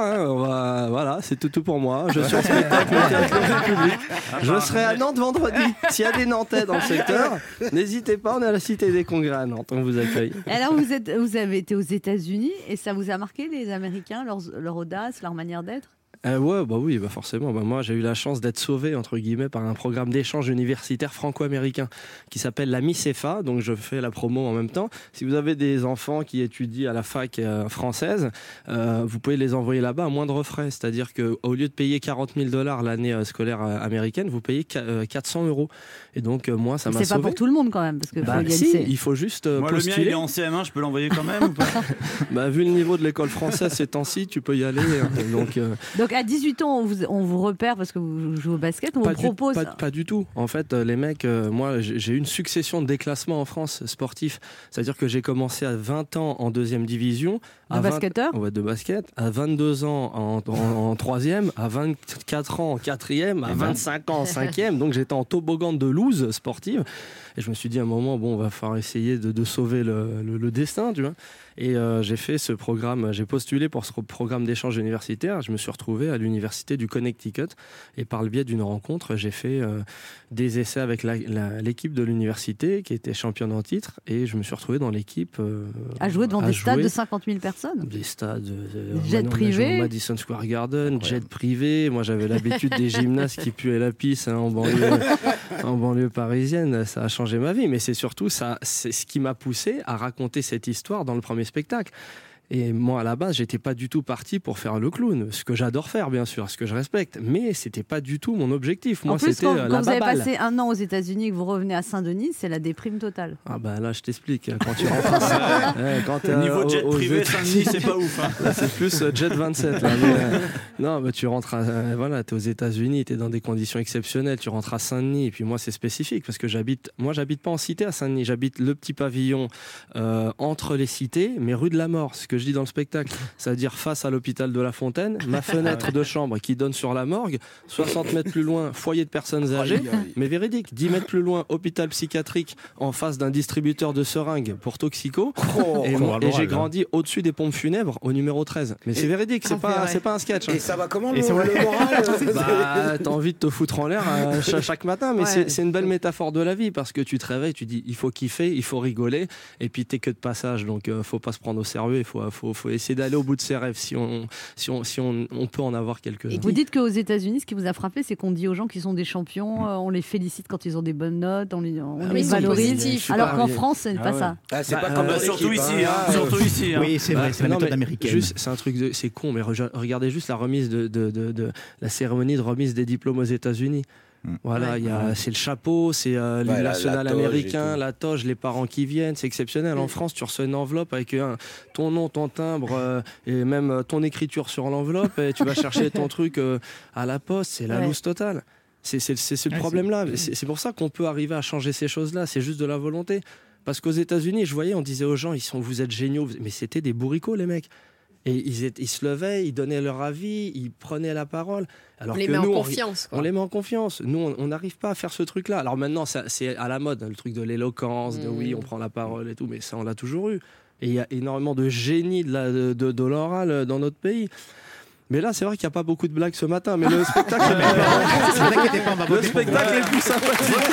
voilà, c'est tout pour moi. Je suis en spectacle au Théâtre République. Je serai à Nantes vendredi. S'il y a des Nantais dans le secteur, n'hésitez pas, on est à la Cité des Congrès à Nantes, on vous accueille. Alors vous avez été aux États-Unis et ça vous a marqué les Américains, leur audace, leur manière d'être? Oui, forcément. Moi, j'ai eu la chance d'être sauvé, entre guillemets, par un programme d'échange universitaire franco-américain qui s'appelle la MICEFA. Donc, je fais la promo en même temps. Si vous avez des enfants qui étudient à la fac française, vous pouvez les envoyer là-bas à moindre frais. C'est-à-dire qu'au lieu de payer $40,000 l'année scolaire américaine, vous payez 400 €. Et donc, moi, ça m'a sauvé. C'est pas pour tout le monde, quand même. Parce que il faut juste moi, postuler. Le mien, il est en CM1, je peux l'envoyer quand même ou pas? Vu le niveau de l'école française ces temps-ci, tu peux y aller. Donc à 18 ans, on vous repère parce que vous jouez au basket, on vous propose... Pas du tout. En fait, les mecs, moi, j'ai eu une succession de déclassements en France sportifs. C'est-à-dire que j'ai commencé à 20 ans en 2e division. De basketteur ? De basket. À 22 ans en 3e, à 24 ans en 4e, à 25 ans en 5e. Donc j'étais en toboggan de loose sportive. Et je me suis dit à un moment, on va falloir essayer de sauver le destin, tu vois. Et j'ai fait ce programme, j'ai postulé pour ce programme d'échange universitaire. Je me suis retrouvé à l'université du Connecticut et par le biais d'une rencontre, j'ai fait des essais avec l'équipe de l'université qui était championne en titre et je me suis retrouvé dans l'équipe à jouer devant des stades de 50 000 personnes. Des stades jet privé, Madison Square Garden, jet privé. Moi, j'avais l'habitude des gymnases qui puaient la pisse en banlieue parisienne. Ça a changé ma vie, mais c'est surtout ça, c'est ce qui m'a poussé à raconter cette histoire dans le premier spectacle. Et moi, à la base, j'étais pas du tout parti pour faire le clown, ce que j'adore faire, bien sûr, ce que je respecte, mais c'était pas du tout mon objectif. Moi, en plus, c'était quand vous avez passé 1 an aux États-Unis et que vous revenez à Saint-Denis, c'est la déprime totale. Là, je t'explique. Quand tu rentres niveau jet privé, Saint-Denis, c'est pas ouf. Là, c'est plus jet 27. Là, mais tu rentres t'es aux États-Unis, t'es dans des conditions exceptionnelles. Tu rentres à Saint-Denis, et puis moi, c'est spécifique parce que j'habite pas en cité à Saint-Denis. J'habite le petit pavillon entre les cités, mais rue de la Mort. Ce que je dis dans le spectacle, c'est-à-dire face à l'hôpital de La Fontaine, ma fenêtre de chambre qui donne sur la morgue, 60 mètres plus loin, foyer de personnes âgées, mais véridique, 10 mètres plus loin, hôpital psychiatrique en face d'un distributeur de seringues pour toxico, et j'ai grandi au-dessus des pompes funèbres au numéro 13. Mais c'est véridique, c'est pas un sketch. Et ça va comment le moral? T'as envie de te foutre en l'air chaque matin, mais c'est une belle métaphore de la vie parce que tu te réveilles, tu dis il faut kiffer, il faut rigoler, et puis t'es que de passage, donc faut pas se prendre au sérieux, il faut essayer d'aller au bout de ses rêves si on peut en avoir quelques-uns. Vous dites qu'aux États-Unis, ce qui vous a frappé, c'est qu'on dit aux gens qui sont des champions, on les félicite quand ils ont des bonnes notes, on les valorise, alors qu'en France, ce n'est pas ça. C'est pas comme surtout ici. Oui, c'est vrai, c'est la méthode américaine. C'est un truc c'est con, mais regardez juste la remise de la cérémonie de remise des diplômes aux États-Unis. Voilà, c'est le chapeau, c'est l'hymne national américain, la toge, les parents qui viennent, c'est exceptionnel. En France, tu reçois une enveloppe avec ton nom, ton timbre et même ton écriture sur l'enveloppe et tu vas chercher ton truc à la poste, c'est la loose totale. C'est ce problème-là. C'est pour ça qu'on peut arriver à changer ces choses-là, c'est juste de la volonté. Parce qu'aux États-Unis, je voyais, on disait aux gens, vous êtes géniaux, mais c'était des bourricots, les mecs. Et ils se levaient, ils donnaient leur avis, ils prenaient la parole. Alors on les met en confiance. On les met en confiance. Nous, on n'arrive pas à faire ce truc-là. Alors maintenant, c'est à la mode, le truc de l'éloquence, de oui, on prend la parole et tout, mais ça, on l'a toujours eu. Et il y a énormément de génie de l'oral dans notre pays. Mais là, c'est vrai qu'il n'y a pas beaucoup de blagues ce matin, mais le spectacle est plus sympathique.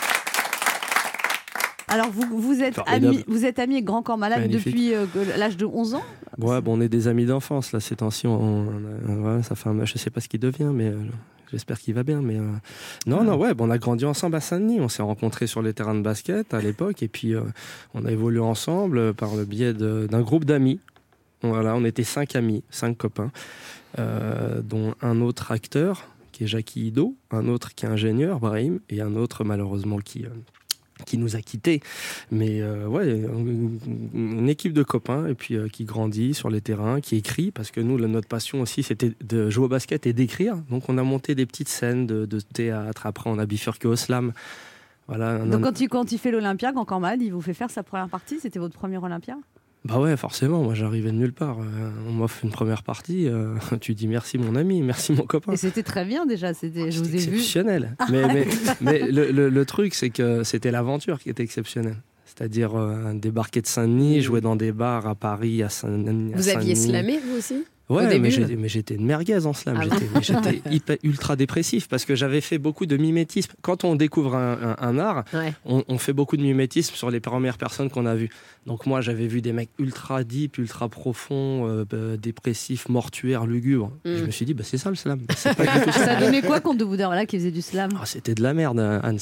Alors, vous êtes amis avec Grand Corps Malade depuis l'âge de 11 ans ? Ouais, on est des amis d'enfance, là, ces temps-ci. Ça fait je sais pas ce qu'il devient, mais j'espère qu'il va bien. Mais on a grandi ensemble à Saint-Denis. On s'est rencontrés sur les terrains de basket à l'époque, et puis on a évolué ensemble par le biais d'un groupe d'amis. Voilà, on était 5 amis, 5 copains, dont un autre acteur, qui est Jackie Ido, un autre qui est ingénieur, Brahim, et un autre, malheureusement, qui nous a quittés. Mais une équipe de copains et puis qui grandit sur les terrains, qui écrit, parce que nous, notre passion aussi, c'était de jouer au basket et d'écrire. Donc on a monté des petites scènes de théâtre. Après, on a bifurqué au slam. Voilà. Donc quand il fait l'Olympia, quand Cormade, il vous fait faire sa première partie, c'était votre premier Olympia? Bah ouais, forcément, moi j'arrivais de nulle part. On m'offre une première partie, tu dis merci mon ami, merci mon copain. Et c'était très bien déjà, je vous ai vu. Exceptionnel. Mais le truc, c'est que c'était l'aventure qui était exceptionnelle. C'est-à-dire débarquer de Saint-Denis, jouer dans des bars à Paris, à Saint-Denis. Vous aviez slamé, vous aussi? Ouais, mais j'étais une merguez en slam. J'étais ultra dépressif parce que j'avais fait beaucoup de mimétisme. Quand on découvre un art, on fait beaucoup de mimétisme sur les premières personnes qu'on a vues. Donc moi, j'avais vu des mecs ultra deep, ultra profonds, dépressifs, mortuaires, lugubres. Je me suis dit, c'est ça le slam. Ça donnait quoi, Comte de Boudherbala, qui faisait du slam? C'était de la merde, Anne.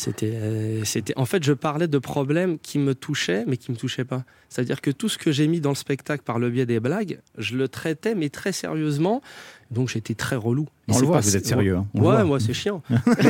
En fait, je parlais de problèmes qui me touchaient, mais qui ne me touchaient pas. C'est-à-dire que tout ce que j'ai mis dans le spectacle par le biais des blagues, je le traitais, mais très sérieusement. Donc j'étais très relou. On le voit, vous êtes sérieux. Hein. Ouais, moi c'est chiant.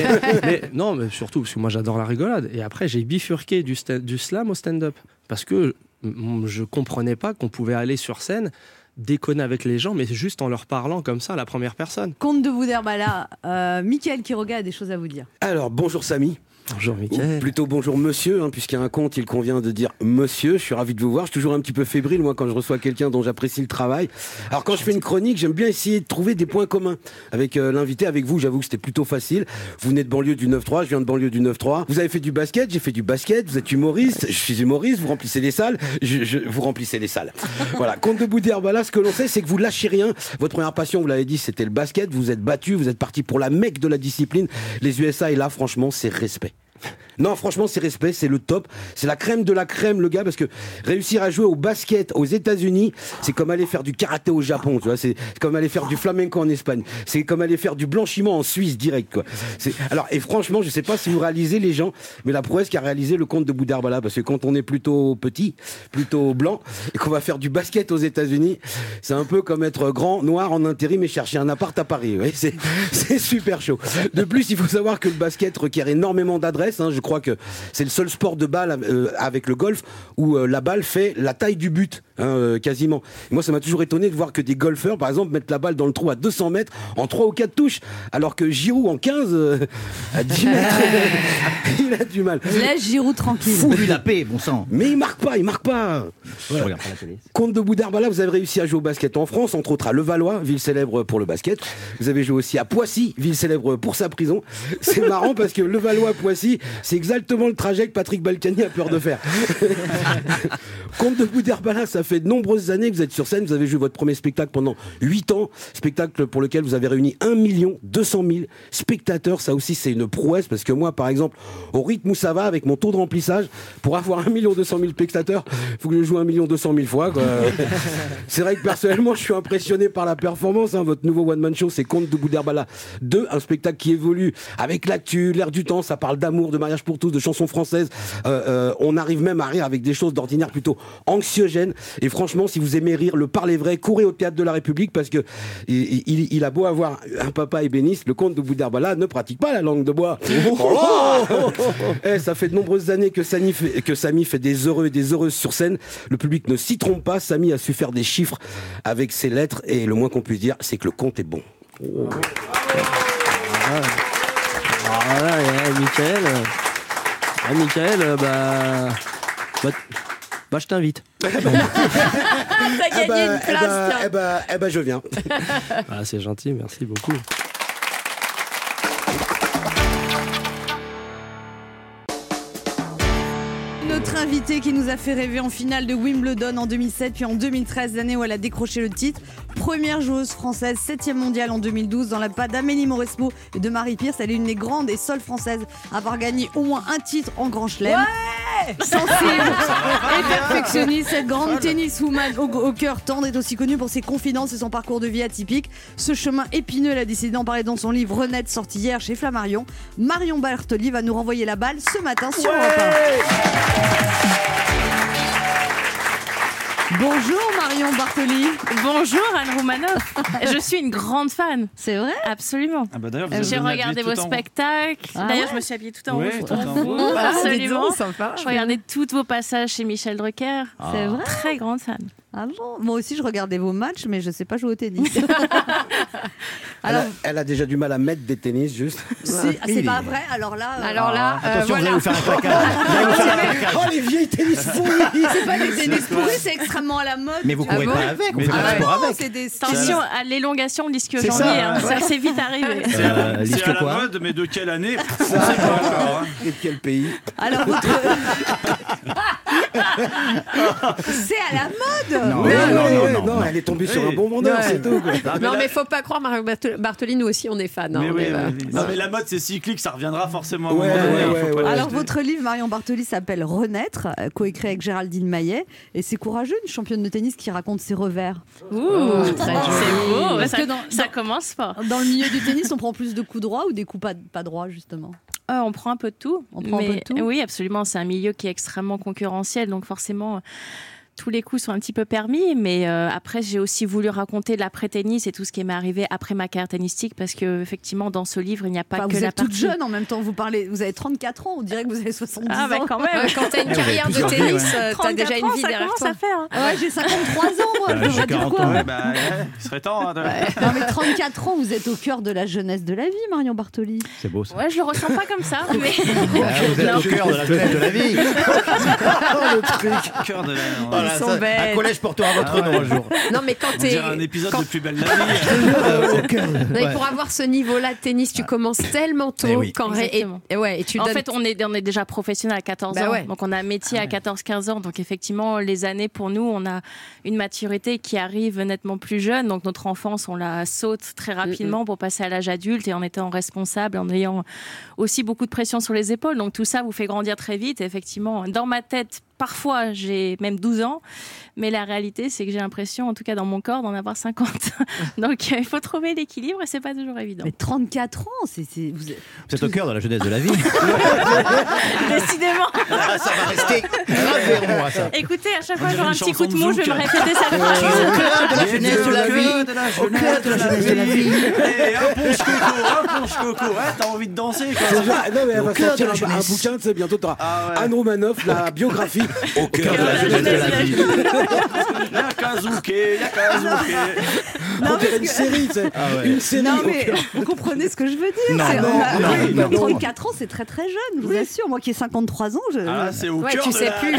mais surtout, parce que moi j'adore la rigolade. Et après, j'ai bifurqué du slam au stand-up. Parce que je comprenais pas qu'on pouvait aller sur scène, déconner avec les gens, mais juste en leur parlant comme ça à la première personne. Comte de Boudherbala, Mickaël Quiroga a des choses à vous dire. Alors, bonjour Samy. Bonjour Mickaël. Ou plutôt bonjour monsieur, puisqu'il y a un compte, il convient de dire monsieur. Je suis ravi de vous voir. Je suis toujours un petit peu fébrile, moi, quand je reçois quelqu'un dont j'apprécie le travail. Alors, quand je fais une chronique, j'aime bien essayer de trouver des points communs avec l'invité. Avec vous, j'avoue que c'était plutôt facile. Vous venez de banlieue du 9-3, je viens de banlieue du 9-3. Vous avez fait du basket, j'ai fait du basket. Vous êtes humoriste, je suis humoriste. Vous remplissez les salles, vous remplissez les salles. Voilà. Comte de Boudherbala, ce que l'on sait, c'est que vous lâchez rien. Votre première passion, vous l'avez dit, c'était le basket. Vous êtes battu, vous êtes parti pour la Mecque de la discipline. Les USA, et là, franchement, c'est respect. Non, franchement, c'est respect, c'est le top. C'est la crème de la crème, le gars, parce que réussir à jouer au basket aux États-Unis, c'est comme aller faire du karaté au Japon, tu vois. C'est comme aller faire du flamenco en Espagne. C'est comme aller faire du blanchiment en Suisse direct, quoi. Alors, et franchement, je sais pas si vous réalisez, les gens, mais la prouesse qu'a réalisé le comte de Boudherbala, parce que quand on est plutôt petit, plutôt blanc, et qu'on va faire du basket aux États-Unis, c'est un peu comme être grand, noir en intérim et chercher un appart à Paris. Ouais, c'est super chaud. De plus, il faut savoir que le basket requiert énormément d'adresse. Je crois que c'est le seul sport de balle avec le golf où la balle fait la taille du but, quasiment. Et moi, ça m'a toujours étonné de voir que des golfeurs, par exemple, mettent la balle dans le trou à 200 mètres en 3 ou 4 touches, alors que Giroud en 15 à 10 mètres, il a du mal. Laisse Giroud tranquille. Fous-lui la paix, bon sang. Mais il marque pas. Voilà. Je regarde pas la télé. Comte de Boudherbala, vous avez réussi à jouer au basket en France, entre autres à Levallois, ville célèbre pour le basket. Vous avez joué aussi à Poissy, ville célèbre pour sa prison. C'est marrant parce que Levallois-Poissy, c'est exactement le trajet que Patrick Balkany a peur de faire. Comte de Boudherbala, ça fait de nombreuses années que vous êtes sur scène. Vous avez joué votre premier spectacle pendant 8 ans. Spectacle pour lequel vous avez réuni 1 200 000 spectateurs. Ça aussi, c'est une prouesse parce que moi, par exemple, au rythme où ça va, avec mon taux de remplissage, pour avoir 1 200 000 spectateurs, il faut que je joue 1 200 000 fois, quoi. C'est vrai que personnellement, je suis impressionné par la performance. Votre nouveau one-man show, c'est Comte de Boudherbala 2, un spectacle qui évolue avec l'actu, l'air du temps. Ça parle d'amour, de mariage pour tous, de chansons françaises. On arrive même à rire avec des choses d'ordinaire plutôt anxiogènes. Et franchement, si vous aimez rire, le parler vrai, courez au Théâtre de la République parce que il a beau avoir un papa ébéniste, le comte de Boudherbala ne pratique pas la langue de bois. Ça fait de nombreuses années que Samy fait des heureux et des heureuses sur scène. Le public ne s'y trompe pas. Samy a su faire des chiffres avec ses lettres et le moins qu'on puisse dire, c'est que le compte est bon. Mickaël, je t'invite. T'as gagné une place. Je viens. C'est gentil, merci beaucoup. Notre invitée qui nous a fait rêver en finale de Wimbledon en 2007 puis en 2013, l'année où elle a décroché le titre. Première joueuse française, 7e mondiale en 2012 dans la pas d'Amélie Mauresmo et de Marie Pierce. Elle est une des grandes et seules françaises à avoir gagné au moins un titre en Grand Chelem. Ouais. Sensible et perfectionniste, cette grande tenniswoman au cœur tendre est aussi connue pour ses confidences et son parcours de vie atypique. Ce chemin épineux, elle a décidé d'en parler dans son livre Renaître, sorti hier chez Flammarion. Marion Bartoli va nous renvoyer la balle ce matin sur Europe 1. Bonjour Marion Bartoli. Bonjour Anne Roumanoff. Je suis une grande fan. C'est vrai ? Absolument. Ah bah d'ailleurs, vous J'ai avez regardé vos spectacles. D'ailleurs, je me suis habillée tout en rouge. tout en rouge. Absolument. Sympa. Je regardais tous vos passages chez Michel Drucker. C'est vrai ? Très grande fan. Ah bon ? Moi aussi, je regardais vos matchs, mais je sais pas jouer au tennis. Elle a déjà du mal à mettre des tennis, juste. C'est pas vrai. Alors là, Attention, vous allez vous faire un placard. Oh, les vieilles tennis pourris. c'est pas des tennis pourris, c'est extrêmement à la mode. Mais vous courez pas avec, on fait pas de sport avec. C'est des Attention à l'élongation de l'ischio-jambier. ça, Ça s'est vite arrivé. C'est à la quoi mode, mais de quelle année? On sait pas encore. Et de quel pays? Alors votre c'est à la mode. Non, elle est tombée sur un bon vendeur, c'est tout. quoi. Non, mais faut pas croire, Marion Bartoli, nous aussi, on est fans. Mais oui, non, mais la mode, c'est cyclique, ça reviendra forcément à un moment donné, faut pas Alors l'acheter. votre livre Marion Bartoli s'appelle Renaître, coécrit avec Géraldine Maillet, et c'est courageux, une championne de tennis qui raconte ses revers. Très joli. C'est beau. Parce que Ça commence fort. Dans le milieu du tennis, on prend plus de coups droits ou des coups pas droits justement. On prend un peu de tout. On prend un peu de tout. Oui, absolument. C'est un milieu qui est extrêmement concurrentiel, donc forcément, tous les coups sont un petit peu permis. Mais après, j'ai aussi voulu raconter l'après-tennis et tout ce qui m'est arrivé après ma carrière tennistique, parce que effectivement, dans ce livre, il n'y a pas que vous la êtes toute partie. jeune en même temps. Vous avez 34 ans. On dirait que vous avez 70 ans. Quand même. Quand t'as une carrière de tennis, t'as déjà une vie derrière toi. Ça faire. Ouais, j'ai 53 ans, moi. Je devrais dire quoi? Ouais, bah, il serait temps. Non, mais 34 ans, vous êtes au cœur de la jeunesse de la vie, Marion Bartoli. C'est beau ça. Ouais, je le ressens pas comme ça, mais Vous êtes au cœur de la jeunesse de la vie. Le truc. Cœur de la... Voilà, sont ça, bêtes. un collège portera votre nom un jour. Non, mais quand On t'es. dirait un épisode quand- de Plus belle la vie. Au cœur. Non, mais pour avoir ce niveau-là de tennis, tu commences tellement tôt. Eh oui. Exactement. Et tu en donnes- fait, on est déjà professionnel à 14 Bah ans. ouais. Donc, on a un métier à 14-15 ans. Donc, effectivement, les années, pour nous, on a une maturité qui arrive nettement plus jeune. Donc, notre enfance, on la saute très rapidement pour passer à l'âge adulte et en étant responsable, en ayant aussi beaucoup de pression sur les épaules. Donc, tout ça vous fait grandir très vite. Et effectivement, dans ma tête, parfois, j'ai même 12 ans. Mais la réalité, c'est que j'ai l'impression, en tout cas dans mon corps, d'en avoir 50. Donc, il faut trouver l'équilibre et c'est pas toujours évident. Mais 34 ans, Vous êtes au cœur de la jeunesse de la vie. Décidément. Ça va rester gravé en moi, ça. Écoutez, à chaque On fois que dirait j'aurai un une petit coup de chanson mou, de je vais me Zouk. répéter cette phrase. Au cœur de la jeunesse de la vie. Au cœur de la jeunesse de la vie. Et un ponche coco, ouais, t'as envie de danser quoi. Non, mais elle va Au cœur de sortir la un jeunesse. bouquin, tu sais, bientôt t'auras Ah ouais. Anne Roumanoff, la biographie au cœur de la jeunesse de la vie. Y'a Kazuke, y'a Kazuke. On dirait une série, tu sais. Une série Non, au mais cœur. vous comprenez ce que je veux dire. Non, C'est- non, on a- non, oui, non. 34 ans, c'est très très jeune, je vous assure. Moi qui ai 53 ans, je. Ah, c'est au Ouais, cœur tu de sais la... plus.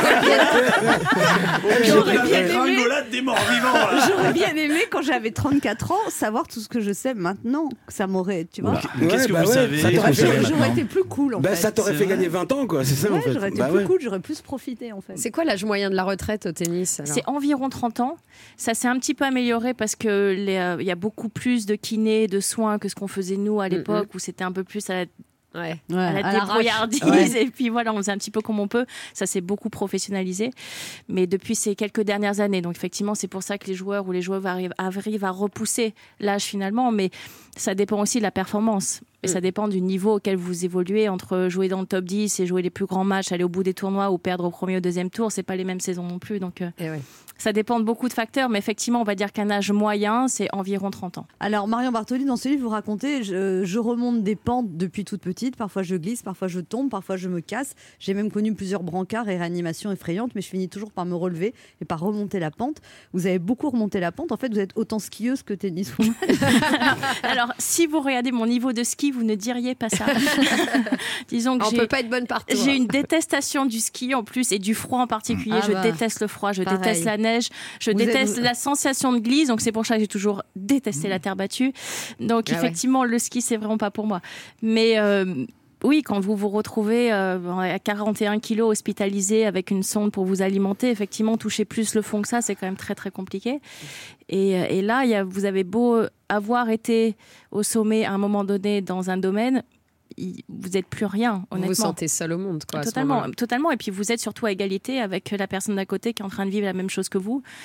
J'aurais bien aimé. Ringolade des morts vivants là. J'aurais bien aimé quand j'avais 34 ans savoir tout ce que je sais maintenant. Ça m'aurait, tu vois. Qu'est-ce que bah vous ouais, savez ça t'aurait fait- J'aurais été plus cool en Bah, fait. ça t'aurait C'est fait vrai. gagner 20 ans, quoi, c'est ça en Ouais, fait. j'aurais été Bah plus ouais. cool, j'aurais plus profité en fait. C'est quoi l'âge moyen de la retraite au tennis alors C'est environ 30 ans. Ça s'est un petit peu amélioré parce que il y a beaucoup plus de kinés, de soins que ce qu'on faisait nous à l'époque où c'était un peu plus à la Ouais. à la débrouillardise et puis voilà, on faisait un petit peu comme on peut. Ça s'est beaucoup professionnalisé, mais depuis ces quelques dernières années. Donc effectivement, c'est pour ça que les joueurs ou les joueuses arrivent à repousser l'âge finalement, mais ça dépend aussi de la performance. Et ça dépend du niveau auquel vous évoluez, entre jouer dans le top 10 et jouer les plus grands matchs, aller au bout des tournois ou perdre au premier ou deuxième tour, c'est pas les mêmes saisons non plus. Donc ça dépend de beaucoup de facteurs, mais effectivement, on va dire qu'un âge moyen, c'est environ 30 ans. Alors Marion Bartoli, dans ce livre, vous racontez, je remonte des pentes depuis toute petite. Parfois je glisse, parfois je tombe, parfois je me casse. J'ai même connu plusieurs brancards et réanimations effrayantes, mais je finis toujours par me relever et par remonter la pente. Vous avez beaucoup remonté la pente. En fait, vous êtes autant skieuse que tenniswoman. Alors, si vous regardez mon niveau de ski, vous ne diriez pas ça. Disons que on peut pas être bonne partout. J'ai une détestation du ski en plus et du froid en particulier. Ah Je bah, déteste le froid, je pareil. déteste la neige, je Vous déteste êtes- la sensation de glisse. Donc c'est pour ça que j'ai toujours détesté la terre battue. Donc Ah effectivement, le ski c'est vraiment pas pour moi. Mais oui, quand vous vous retrouvez à 41 kilos hospitalisé avec une sonde pour vous alimenter, effectivement, toucher plus le fond que ça, c'est quand même très très compliqué. Et là, vous avez beau avoir été au sommet à un moment donné dans un domaine, vous n'êtes plus rien, Vous honnêtement. vous sentez seul au monde, quoi. à ce Totalement, moment-là. totalement. Et puis vous êtes surtout à égalité avec la personne d'à côté qui est en train de vivre la même chose que vous.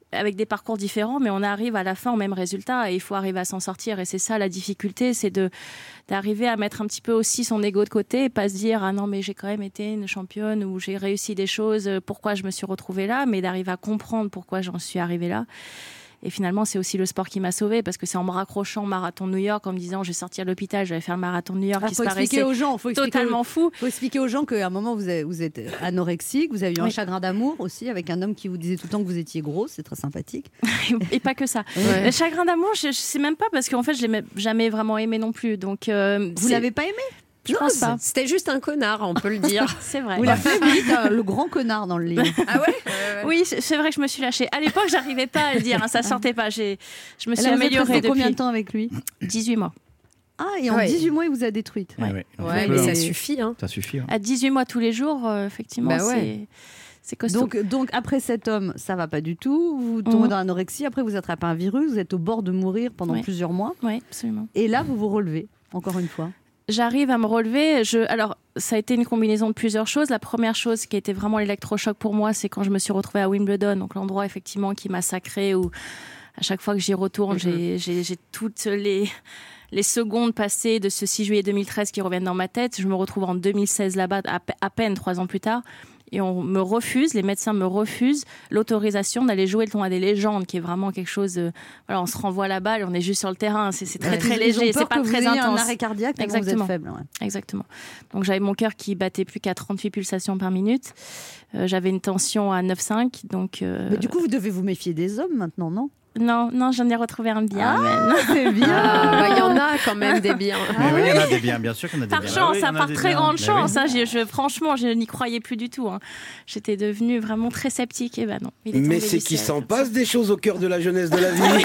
avec des parcours différents, mais on arrive à la fin au même résultat et il faut arriver à s'en sortir. Et c'est ça la difficulté, c'est d'arriver à mettre un petit peu aussi son ego de côté et pas se dire ah non mais j'ai quand même été une championne ou j'ai réussi des choses, pourquoi je me suis retrouvée là, mais d'arriver à comprendre pourquoi j'en suis arrivée là. Et finalement, c'est aussi le sport qui m'a sauvée parce que c'est en me raccrochant au marathon de New York, en me disant je vais sortir de l'hôpital, je vais faire le marathon de New York qui se paraissait totalement fou. Il faut expliquer aux gens qu'à un moment, vous êtes anorexique, vous avez eu un chagrin d'amour aussi avec un homme qui vous disait tout le temps que vous étiez grosse, c'est très sympathique. Et pas que ça. Ouais. Le chagrin d'amour, je sais même pas parce qu'en fait, je l'ai jamais vraiment aimé non plus. Donc, vous l'avez pas aimé ? Je pense pas. C'était juste un connard, on peut le dire. C'est vrai. Vous l'avez le grand connard dans le livre. Ah ouais. Oui, c'est vrai que je me suis lâchée. À l'époque, j'arrivais pas à le dire, hein, ça sortait pas. Je me suis améliorée depuis. Vous avez combien de temps avec lui ? 18 mois. Ah, et en 18 mois, il vous a détruite. Ouais, mais ça suffit. Hein. Ça suffit. Hein. À 18 mois tous les jours, effectivement, c'est costaud. Donc, après cet homme, ça va pas du tout. Vous tombez dans l'anorexie. Après, vous attrapez un virus. Vous êtes au bord de mourir pendant plusieurs mois. Oui, absolument. Et là, vous vous relevez, encore une fois. J'arrive à me relever. Alors, ça a été une combinaison de plusieurs choses. La première chose qui a été vraiment l'électrochoc pour moi, c'est quand je me suis retrouvée à Wimbledon, donc l'endroit effectivement qui m'a sacrée, où à chaque fois que j'y retourne, j'ai toutes les secondes passées de ce 6 juillet 2013 qui reviennent dans ma tête. Je me retrouve en 2016 là-bas, à peine 3 ans plus tard. Et les médecins me refusent l'autorisation d'aller jouer le tournoi des légendes, qui est vraiment quelque chose. On se renvoie la balle, on est juste sur le terrain, c'est très très léger, c'est pas très intense. Un arrêt cardiaque, tellement vous êtes faible. Ouais. Exactement. Donc j'avais mon cœur qui battait plus qu'à 38 pulsations par minute. J'avais une tension à 9,5. Donc. Mais du coup, vous devez vous méfier des hommes maintenant, non ? Non, j'en ai retrouvé un bien. C'est bien. Il y en a quand même des biens. Oui, il y en a des biens, bien sûr qu'il y en a des biens. Par chance, par très grande chance. Franchement, je n'y croyais plus du tout. Hein. J'étais devenue vraiment très sceptique. Et ben non. Mais c'est qu'il s'en passe des choses au cœur de la jeunesse de la vie.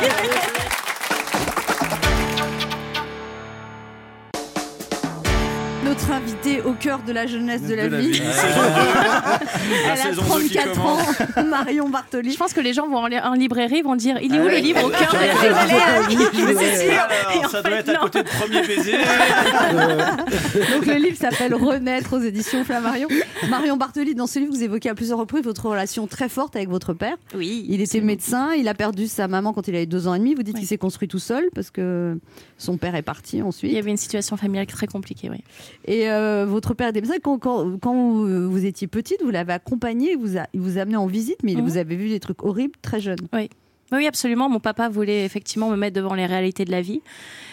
Notre invitée au cœur de la jeunesse de la vie. Elle a 34 ans, Marion Bartoli. Je pense que les gens vont en librairie, vont dire il est où le livre au cœur de la jeunesse. C'est sûr. Ça doit être à côté de Premier Baiser. Donc le livre s'appelle Renaître aux éditions Flammarion. Marion Bartoli, dans ce livre, vous évoquez à plusieurs reprises votre relation très forte avec votre père. Oui. Il était médecin, il a perdu sa maman quand il avait 2 ans et demi. Vous dites qu'il s'est construit tout seul parce que son père est parti ensuite. Il y avait une situation familiale très compliquée, oui. Et votre père était médecin. Quand vous étiez petite, vous l'avez accompagné, il vous a amené en visite, mais vous avez vu des trucs horribles très jeune. Oui, absolument. Mon papa voulait effectivement me mettre devant les réalités de la vie.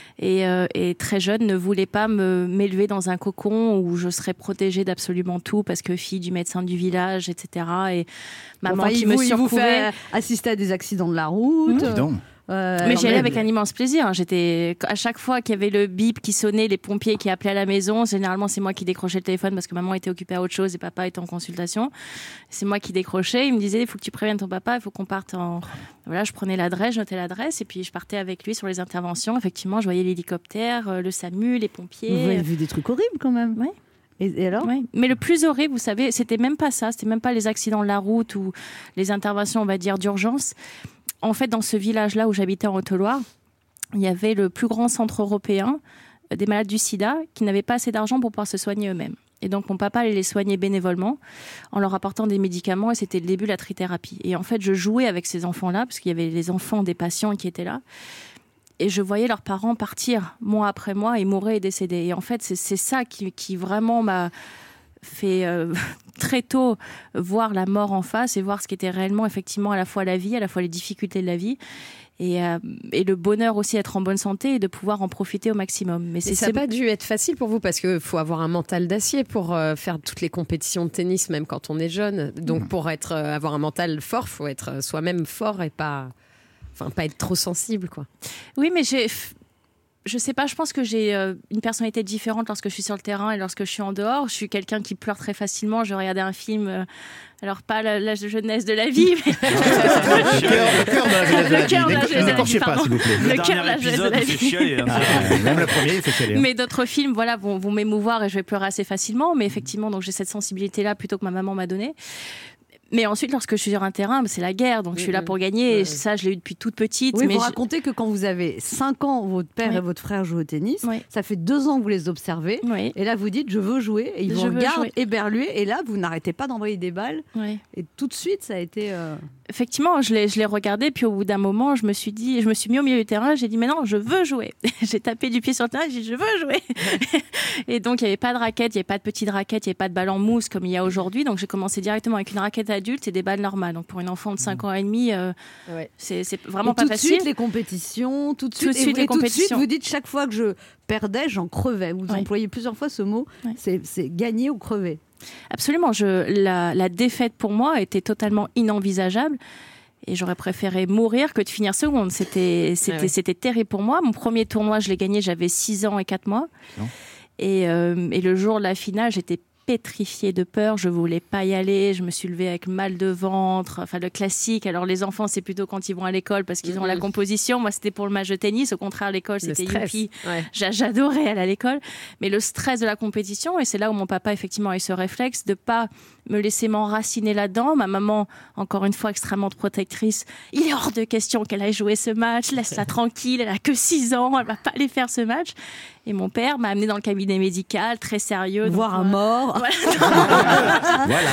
Et très jeune, ne voulait pas m'élever dans un cocon où je serais protégée d'absolument tout parce que fille du médecin du village, etc. Et maman qui me surcouvrait. Il vous fait assister à des accidents de la route. Mais j'y allais avec un immense plaisir. À chaque fois qu'il y avait le bip qui sonnait, les pompiers qui appelaient à la maison, généralement c'est moi qui décrochais le téléphone parce que maman était occupée à autre chose et papa était en consultation. C'est moi qui décrochais. Il me disait il faut que tu préviennes ton papa, il faut qu'on parte en. Voilà, je prenais l'adresse, je notais l'adresse et puis je partais avec lui sur les interventions. Effectivement, je voyais l'hélicoptère, le SAMU, les pompiers. Vous avez vu des trucs horribles quand même. Oui. Et alors ? Oui. Mais le plus horrible, vous savez, c'était même pas ça. C'était même pas les accidents de la route ou les interventions, on va dire, d'urgence. En fait, dans ce village-là où j'habitais en Haute-Loire, il y avait le plus grand centre européen des malades du sida qui n'avaient pas assez d'argent pour pouvoir se soigner eux-mêmes. Et donc, mon papa allait les soigner bénévolement en leur apportant des médicaments et c'était le début de la trithérapie. Et en fait, je jouais avec ces enfants-là parce qu'il y avait les enfants des patients qui étaient là. Et je voyais leurs parents partir mois après mois et mourir et décéder. Et en fait, c'est ça qui vraiment m'a fait très tôt voir la mort en face et voir ce qu'était réellement effectivement à la fois la vie, à la fois les difficultés de la vie et le bonheur aussi d'être en bonne santé et de pouvoir en profiter au maximum. Mais ça n'a pas dû être facile pour vous parce qu'il faut avoir un mental d'acier pour faire toutes les compétitions de tennis même quand on est jeune. Donc pour avoir un mental fort, il faut être soi-même fort et pas être trop sensible, quoi. Oui, mais je sais pas, je pense que j'ai une personnalité différente lorsque je suis sur le terrain et lorsque je suis en dehors. Je suis quelqu'un qui pleure très facilement. Je regardais un film, alors pas l'âge de jeunesse de la vie, mais le cœur de la jeunesse de la vie. N'écorchez pas, s'il vous plaît. Le cœur de la jeunesse de la vie. Même le premier, il fait chialer. Mais d'autres films, voilà, vont m'émouvoir et je vais pleurer assez facilement. Mais effectivement, donc j'ai cette sensibilité-là plutôt que ma maman m'a donnée. Mais ensuite, lorsque je suis sur un terrain, c'est la guerre, donc je suis là pour gagner. Et ça, je l'ai eu depuis toute petite. Oui, mais vous racontez que quand vous avez 5 ans, votre père et votre frère jouent au tennis. Oui. Ça fait 2 ans que vous les observez. Oui. Et là, vous dites, je veux jouer. Et ils vous Je veux regardent jouer. éberlués. Et là, vous n'arrêtez pas d'envoyer des balles. Oui. Et tout de suite, ça a été... Effectivement, je l'ai regardé, puis au bout d'un moment, je me suis mis au milieu du terrain, j'ai dit, mais non, je veux jouer. J'ai tapé du pied sur le terrain, j'ai dit, je veux jouer. Et donc, il n'y avait pas de raquette, il n'y avait pas de petite raquette, il n'y avait pas de balle en mousse comme il y a aujourd'hui. Donc, j'ai commencé directement avec une raquette adulte et des balles normales. Donc, pour une enfant de 5 ans et demi, c'est vraiment pas facile. Tout de suite, les compétitions, tout de suite les compétitions. Vous dites, chaque fois que je perdais, j'en crevais. Vous employez plusieurs fois ce mot, c'est gagner ou crever. Absolument. La défaite pour moi était totalement inenvisageable. Et j'aurais préféré mourir que de finir seconde. C'était terrible pour moi. Mon premier tournoi, je l'ai gagné, j'avais 6 ans et 4 mois. Et le jour de la finale, j'étais pétrifiée de peur, je voulais pas y aller, je me suis levée avec mal de ventre, enfin le classique. Alors les enfants, c'est plutôt quand ils vont à l'école parce qu'ils ont la composition. Moi, c'était pour le match de tennis. Au contraire, l'école, c'était youpi. J'adorais aller à l'école. Mais le stress de la compétition, et c'est là où mon papa, effectivement, a eu ce réflexe de pas me laisser m'enraciner là-dedans. Ma maman, encore une fois, extrêmement protectrice. Il est hors de question qu'elle aille jouer ce match. Laisse-la tranquille. Elle a que 6 ans. Elle va pas aller faire ce match. Et mon père m'a amené dans le cabinet médical, très sérieux. Voir un mort. Voilà.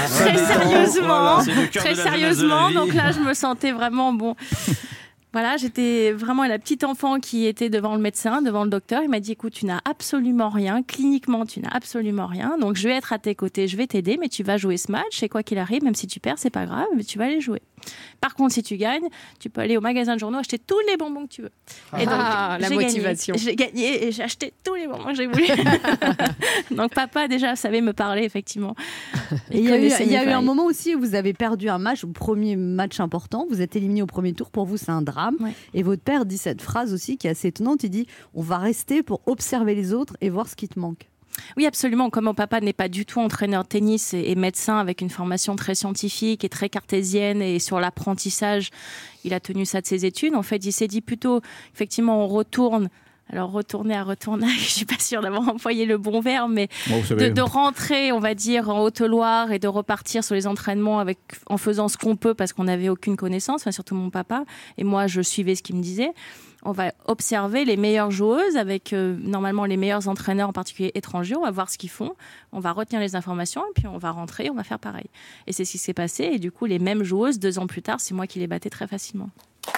Très sérieusement. Donc là, je me sentais vraiment bon. Voilà, j'étais vraiment la petite enfant qui était devant le médecin, devant le docteur. Il m'a dit, écoute, tu n'as absolument rien. Cliniquement, tu n'as absolument rien. Donc, je vais être à tes côtés, je vais t'aider, mais tu vas jouer ce match. Et quoi qu'il arrive, même si tu perds, c'est pas grave, mais tu vas aller jouer. Par contre, si tu gagnes, tu peux aller au magasin de journaux acheter tous les bonbons que tu veux. Et donc, la motivation. J'ai gagné et j'ai acheté tous les bonbons que j'ai voulu. Donc, papa, déjà, savait me parler, effectivement. Il y a eu un moment aussi où vous avez perdu un match, le premier match important. Vous êtes éliminé au premier tour. Pour vous, c'est un drame. Ouais. Et votre père dit cette phrase aussi qui est assez étonnante. Il dit, on va rester pour observer les autres et voir ce qui te manque. Oui, absolument. Comme mon papa n'est pas du tout entraîneur de tennis et médecin avec une formation très scientifique et très cartésienne et sur l'apprentissage, il a tenu ça de ses études. En fait, il s'est dit plutôt, effectivement, on retourne. Alors, retourner à retournage, je suis pas sûre d'avoir employé le bon verbe, mais de rentrer, on va dire, en Haute-Loire et de repartir sur les entraînements en faisant ce qu'on peut parce qu'on n'avait aucune connaissance, enfin, surtout mon papa. Et moi, je suivais ce qu'il me disait. On va observer les meilleures joueuses avec normalement les meilleurs entraîneurs, en particulier étrangers. On va voir ce qu'ils font, on va retenir les informations et puis on va rentrer, on va faire pareil. Et c'est ce qui s'est passé. Et du coup, les mêmes joueuses, 2 ans plus tard, c'est moi qui les battais très facilement.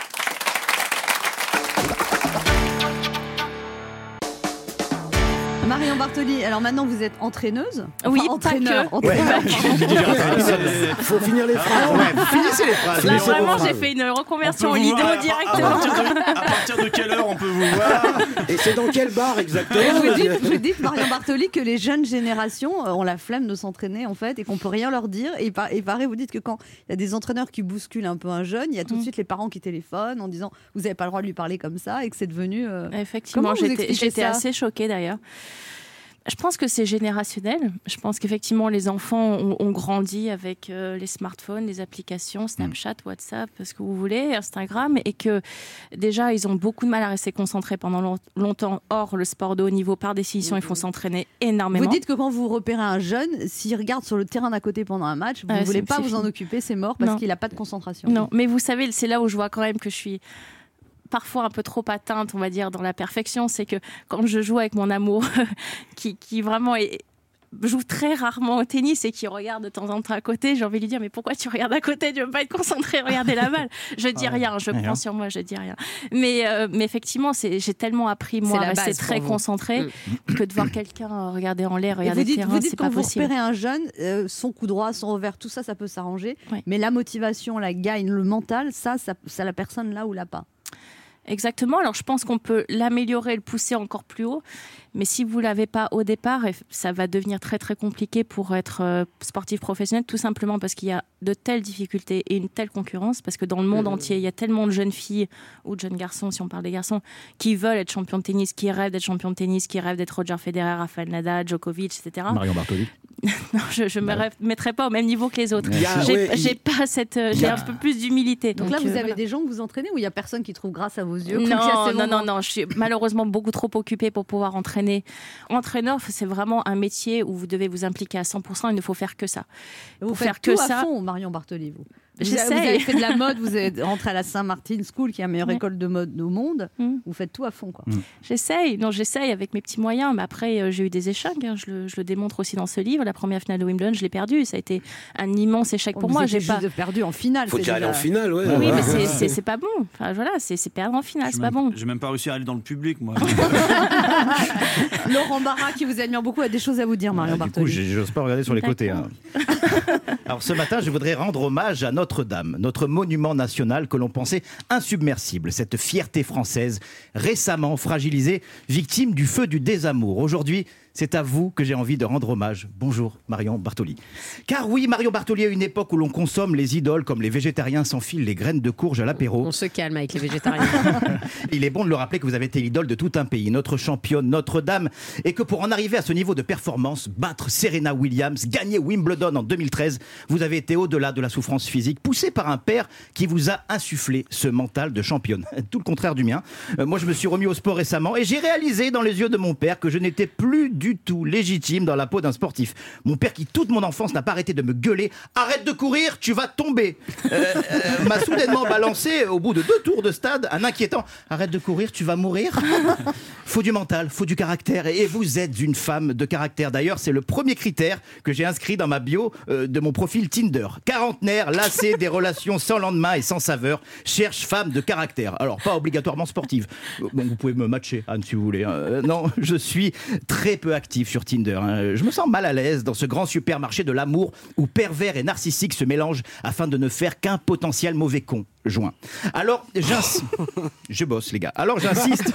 Marion Bartoli, alors maintenant vous êtes entraîneuse. Oui, entraîneur. Faut finir les phrases. Finissez les phrases. Là, vraiment, j'ai fait une reconversion en lido directement. À partir de quelle heure on peut vous voir? Et c'est dans quel bar exactement? Vous dites, Marion Bartoli, que les jeunes générations ont la flemme de s'entraîner en fait et qu'on peut rien leur dire. Et pareil, vous dites que quand il y a des entraîneurs qui bousculent un peu un jeune, il y a tout de suite les parents qui téléphonent en disant vous n'avez pas le droit de lui parler comme ça et que c'est devenu. Effectivement, j'étais assez choquée d'ailleurs. Je pense que c'est générationnel. Je pense qu'effectivement, les enfants ont grandi avec les smartphones, les applications, Snapchat, WhatsApp, ce que vous voulez, Instagram, et que déjà, ils ont beaucoup de mal à rester concentrés pendant longtemps. Or, le sport de haut niveau, par définition, il faut s'entraîner énormément. Vous dites que quand vous repérez un jeune, s'il regarde sur le terrain d'à côté pendant un match, vous ne voulez pas vous en occuper, c'est mort parce qu'il n'a pas de concentration. Non, mais vous savez, c'est là où je vois quand même que je suis parfois un peu trop atteinte, on va dire, dans la perfection. C'est que quand je joue avec mon amour, qui vraiment joue très rarement au tennis et qui regarde de temps en temps à côté, j'ai envie de lui dire mais pourquoi tu regardes à côté, tu veux pas être concentré, regarder la balle. Je dis rien, je prends sur moi, je dis rien. Mais effectivement, j'ai tellement appris moi à rester très concentrée que de voir quelqu'un regarder en l'air, regarder le terrain, c'est pas possible. Vous repérez un jeune, son coup droit, son revers, tout ça, ça peut s'arranger. Oui. Mais la motivation, la gagne, le mental, ça la personne là ou l'a pas. Exactement. Alors, je pense qu'on peut l'améliorer, le pousser encore plus haut. Mais si vous ne l'avez pas au départ, ça va devenir très, très compliqué pour être sportif professionnel, tout simplement parce qu'il y a de telles difficultés et une telle concurrence. Parce que dans le monde entier, il y a tellement de jeunes filles ou de jeunes garçons, si on parle des garçons, qui veulent être champions de tennis, qui rêvent d'être champions de tennis, qui rêvent d'être Roger Federer, Rafael Nadal, Djokovic, etc. Marion Bartoli. Non, je ne me mettrai pas au même niveau que les autres. J'ai un peu plus d'humilité. Donc là, vous avez des gens que vous entraînez ou il n'y a personne qui trouve grâce à vos yeux? Non, je suis malheureusement beaucoup trop occupée pour pouvoir entraîner s'entraîner. Entraîneur, c'est vraiment un métier où vous devez vous impliquer à 100%. Il ne faut faire que ça. Vous Pour faites faire tout que à ça. fond, Marion Bartoli, vous. Vous J'essaye. avez fait de la mode, vous êtes rentré à la Saint-Martin School, qui est la meilleure école de mode au monde. Vous faites tout à fond, quoi. J'essaye avec mes petits moyens. Mais après, j'ai eu des échecs. Je le démontre aussi dans ce livre. La première finale de Wimbledon, je l'ai perdue. Ça a été un immense échec pour moi. J'ai pas perdu en finale. Faut c'est aller déjà- en finale, ouais. Oui, Voilà. mais c'est pas bon. Enfin, voilà, c'est perdre en finale, c'est pas bon. J'ai même pas réussi à aller dans le public, moi. Laurent Barra, qui vous admire beaucoup, a des choses à vous dire, Marion Du coup, Bartoli. j'ose pas regarder sur les côtés. Hein. Alors ce matin, je voudrais rendre hommage à Notre-Dame, notre monument national que l'on pensait insubmersible, cette fierté française récemment fragilisée, victime du feu du désamour. Aujourd'hui, c'est à vous que j'ai envie de rendre hommage. Bonjour Marion Bartoli. Car oui, Marion Bartoli, à une époque où l'on consomme les idoles comme les végétariens s'enfilent les graines de courge à l'apéro. On se calme avec les végétariens. Il est bon de le rappeler que vous avez été l'idole de tout un pays, notre championne, Notre-Dame, et que pour en arriver à ce niveau de performance, battre Serena Williams, gagner Wimbledon en 2013, vous avez été au-delà de la souffrance physique, poussé par un père qui vous a insufflé ce mental de championne. Tout le contraire du mien. Moi, je me suis remis au sport récemment et j'ai réalisé dans les yeux de mon père que je n'étais plus du tout légitime dans la peau d'un sportif. Mon père qui, toute mon enfance, n'a pas arrêté de me gueuler « Arrête de courir, tu vas tomber !» m'a soudainement balancé, au bout de 2 tours de stade, un inquiétant « Arrête de courir, tu vas mourir !» Faut du mental, faut du caractère, et vous êtes une femme de caractère. D'ailleurs, c'est le premier critère que j'ai inscrit dans ma bio de mon profil Tinder. Quarantenaire, lassé des relations sans lendemain et sans saveur, cherche femme de caractère. Alors, pas obligatoirement sportive. Bon, vous pouvez me matcher, Anne, si vous voulez. Non, je suis très peu actif sur Tinder. Je me sens mal à l'aise dans ce grand supermarché de l'amour où pervers et narcissique se mélangent afin de ne faire qu'un potentiel mauvais con. Joint. Alors, j'insiste. Je bosse, les gars. Alors, j'insiste.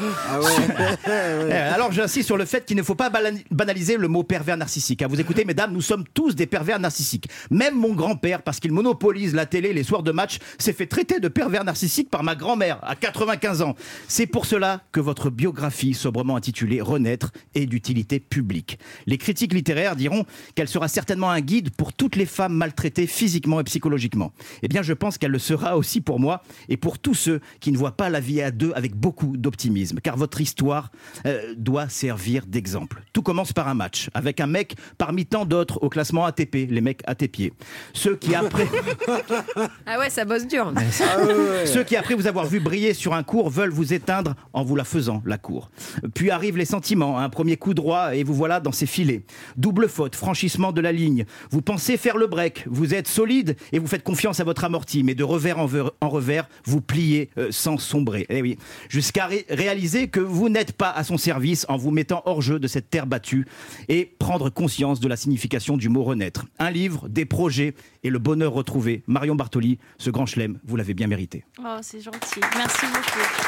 Alors, j'insiste sur le fait qu'il ne faut pas banaliser le mot pervers narcissique. À vous écouter, mesdames, nous sommes tous des pervers narcissiques. Même mon grand-père, parce qu'il monopolise la télé les soirs de match, s'est fait traiter de pervers narcissique par ma grand-mère à 95 ans. C'est pour cela que votre biographie, sobrement intitulée Renaître, est d'utilité publique. Les critiques littéraires diront qu'elle sera certainement un guide pour toutes les femmes maltraitées physiquement et psychologiquement. Eh bien, je pense qu'elle le sera aussi pour moi et pour tous ceux qui ne voient pas la vie à deux avec beaucoup d'optimisme. Car votre histoire doit servir d'exemple. Tout commence par un match, avec un mec parmi tant d'autres au classement ATP, les mecs à tes pieds. Ceux qui après... Ah ouais, ça bosse dur. Ceux qui, après vous avoir vu briller sur un court, veulent vous éteindre en vous la faisant, la cour. Puis arrivent les sentiments, un premier coup droit et vous voilà dans ces filets. Double faute, franchissement de la ligne. Vous pensez faire le break, vous êtes solide et vous faites confiance à votre amorti, mais de revers en revers, vous pliez sans sombrer. Eh oui. Jusqu'à réaliser que vous n'êtes pas à son service en vous mettant hors jeu de cette terre battue et prendre conscience de la signification du mot renaître. Un livre, des projets et le bonheur retrouvé. Marion Bartoli, ce grand chelem, vous l'avez bien mérité. Oh, c'est gentil. Merci beaucoup.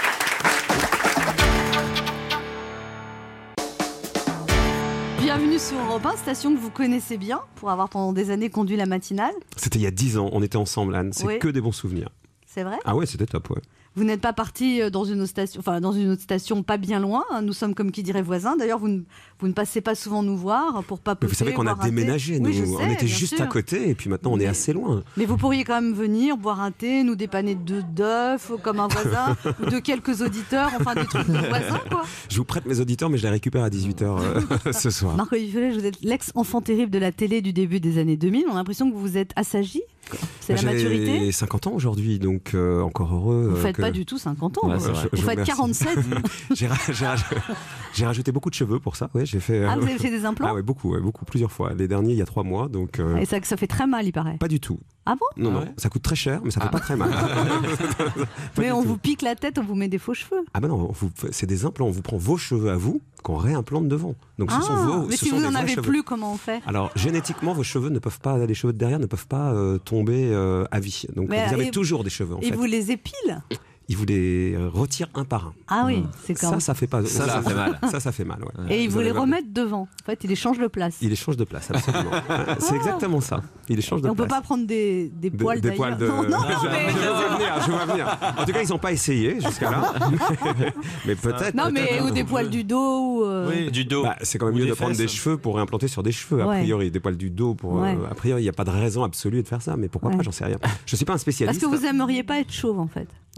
Bienvenue sur Europe 1, station que vous connaissez bien, pour avoir pendant des années conduit la matinale. C'était il y a 10 ans, on était ensemble, Anne. C'est Oui. que des bons souvenirs. C'est vrai ? Ah ouais, c'était top, ouais. Vous n'êtes pas parti dans une autre station pas bien loin. Nous sommes comme qui dirait voisins. D'ailleurs, vous ne passez pas souvent nous voir pour papoter. Mais vous savez qu'on a boire un thé. déménagé, nous. Oui, je sais, on était bien juste sûr. à côté et puis maintenant on est assez loin. Mais vous pourriez quand même venir boire un thé, nous dépanner d'œufs comme un voisin ou de quelques auditeurs, enfin des trucs de voisins, quoi. Je vous prête mes auditeurs, mais je les récupère à 18h ce soir. Marc-Olivier Felech, vous êtes l'ex-enfant terrible de la télé du début des années 2000. On a l'impression que vous êtes assagi. C'est la maturité. J'ai 50 ans aujourd'hui, donc encore heureux. Vous ne faites pas du tout 50 ans. Ouais, vous je faites remercie. 47. J'ai rajouté beaucoup de cheveux pour ça. Ouais, j'ai fait. Ah, vous avez fait des implants ? Ah ouais, beaucoup, plusieurs fois. Les derniers, il y a 3 mois, donc. Et ça fait très mal, il paraît. Pas du tout. Ah bon ? Non, non, ça coûte très cher, mais ça fait pas très mal. Mais on vous pique la tête, on vous met des faux cheveux. Ah ben non, c'est des implants. On vous prend vos cheveux à vous qu'on réimplante devant. Donc ce sont vos. Mais ce si sont vous des n'en vrais avez cheveux. plus, comment on fait ? Alors génétiquement, vos cheveux ne peuvent pas, les cheveux de derrière ne peuvent pas tomber à vie. Donc Mais vous avez et- toujours des cheveux en Et fait. vous les épilez ? Ils vous les retirent un par un. Ah oui, c'est quand même. Ça fait pas. Ça fait mal. Ça fait mal. Ouais. Et ils vous les remettent devant. En fait, ils les changent de place. Il échange de place, absolument. C'est exactement ça. Il échange de Et on place. peut pas prendre des poils des d'ailleurs. poils de. Non, non, mais... Je vois venir. En tout cas, ils n'ont pas essayé jusqu'à là. Mais peut-être. Non, mais peut-être. ou des poils du dos. Ou Oui, du dos. Bah, c'est quand même Ou mieux des de prendre des fesses. cheveux pour réimplanter sur des cheveux, a Ouais. priori. Des poils du dos pour. Ouais. A priori, il n'y a pas de raison absolue de faire ça, mais pourquoi Ouais. pas, j'en sais rien. Je suis pas un Parce spécialiste. que vous aimeriez pas être chauve en fait.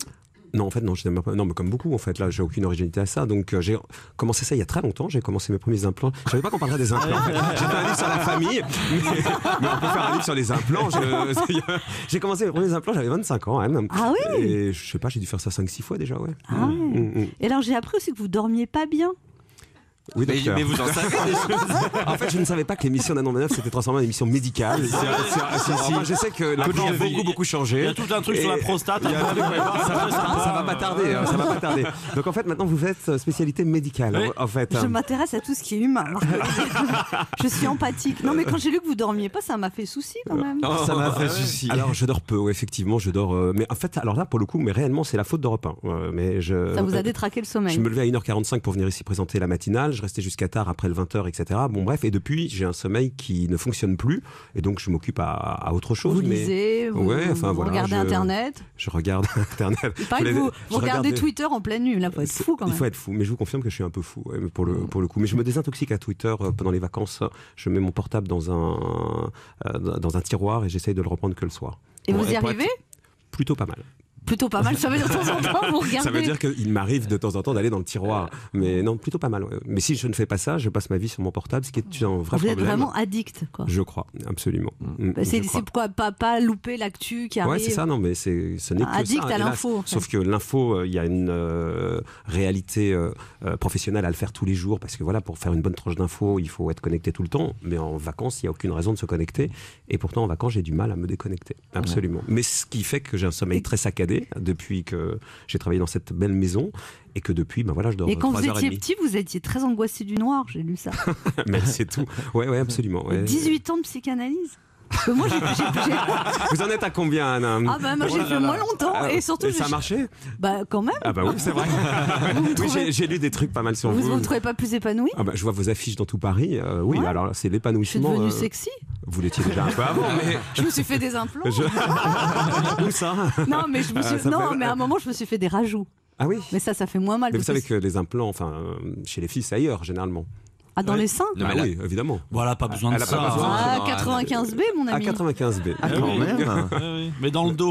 Non, en fait, non, je n'aime pas. Non, mais comme beaucoup, en fait, là, j'ai aucune originalité à ça. Donc, j'ai commencé ça il y a très longtemps. J'ai commencé mes premiers implants. Je savais pas qu'on parlerait des implants. En fait. J'ai fait un livre sur la famille, mais on peut faire un livre sur les implants. J'ai commencé mes premiers implants, j'avais 25 ans. Hein. Ah oui. Et je sais pas, j'ai dû faire ça 5-6 fois déjà, ouais. Ah ouais. Et alors, j'ai appris aussi que vous dormiez pas bien. Oui, mais vous en savez des choses. En fait, je ne savais pas que l'émission d'Anne Manœuvre s'était transformée en émission médicale. Moi, je sais que l'appli a beaucoup changé. Il y a tout un truc sur la prostate. Ça va pas tarder. Ça va pas tarder. Donc en fait, maintenant, vous faites spécialité médicale. Oui. En fait. Je m'intéresse à tout ce qui est humain. Je suis empathique. Non, mais quand j'ai lu que vous dormiez pas, ça m'a fait souci quand même. Oh, ça m'a fait souci. Alors, je dors peu, ouais, effectivement, je dors. Mais en fait, alors là, pour le coup, mais réellement, c'est la faute d'Europe 1. Mais ça vous a détraqué le sommeil. Je me levais à 1h45 pour venir ici présenter la matinale. Je restais jusqu'à tard après le 20h, etc. Bon, bref, et depuis, j'ai un sommeil qui ne fonctionne plus. Et donc, je m'occupe à autre chose. Vous lisez, vous regardez Internet. Je regarde Internet. Il paraît que vous regardez Twitter en pleine nuit. Là, il faut être fou quand même. Il faut être fou. Mais je vous confirme que je suis un peu fou pour le coup. Mais je me désintoxique à Twitter pendant les vacances. Je mets mon portable dans un tiroir et j'essaye de le reprendre que le soir. Et vous y arrivez ? Plutôt pas mal. Plutôt pas mal, ça veut dire de temps en temps vous regardez. Ça veut dire qu'il m'arrive de temps en temps d'aller dans le tiroir. Mais non, plutôt pas mal. Ouais. Mais si je ne fais pas ça, je passe ma vie sur mon portable, ce qui est un vrai problème. Vous êtes vraiment addict, quoi. Je crois, absolument. C'est pourquoi pas louper l'actu qui arrive. Ouais, c'est ça, non, mais ce n'est que addict ça. à l'info. En fait. Sauf que l'info, il y a une réalité professionnelle à le faire tous les jours, parce que voilà, pour faire une bonne tranche d'info, il faut être connecté tout le temps. Mais en vacances, il n'y a aucune raison de se connecter. Et pourtant, en vacances, j'ai du mal à me déconnecter. Absolument. Mais ce qui fait que j'ai un sommeil très saccadé depuis que j'ai travaillé dans cette belle maison et que depuis, ben voilà, je dors 3h30. Et quand vous étiez petit, vous étiez très angoissé du noir, j'ai lu ça. Mais c'est tout. Ouais, absolument. Ouais. 18 ans de psychanalyse. Moi, Vous en êtes à combien, Anna ? Ah bah moi j'ai fait moins longtemps et surtout. Et ça a marché ? Bah quand même. Ah bah oui, c'est vrai. Oui, j'ai lu des trucs pas mal sur vous. Vous ne trouvez pas plus épanoui ? Ah bah je vois vos affiches dans tout Paris. Oui, alors c'est l'épanouissement. Je suis devenue sexy. Vous l'étiez déjà un peu avant, mais. Je me suis fait des implants. Où ça ? Non, mais mais à un moment je me suis fait des rajouts. Ah oui. Mais ça fait moins mal. Mais vous savez que les implants, chez les filles, c'est ailleurs généralement. Ah, dans les seins ? Ah oui, évidemment. Voilà, pas besoin de ça. Ah, 95B, mon ami. Ah, 95B. Ah, quand même. Oui. Mais dans le dos.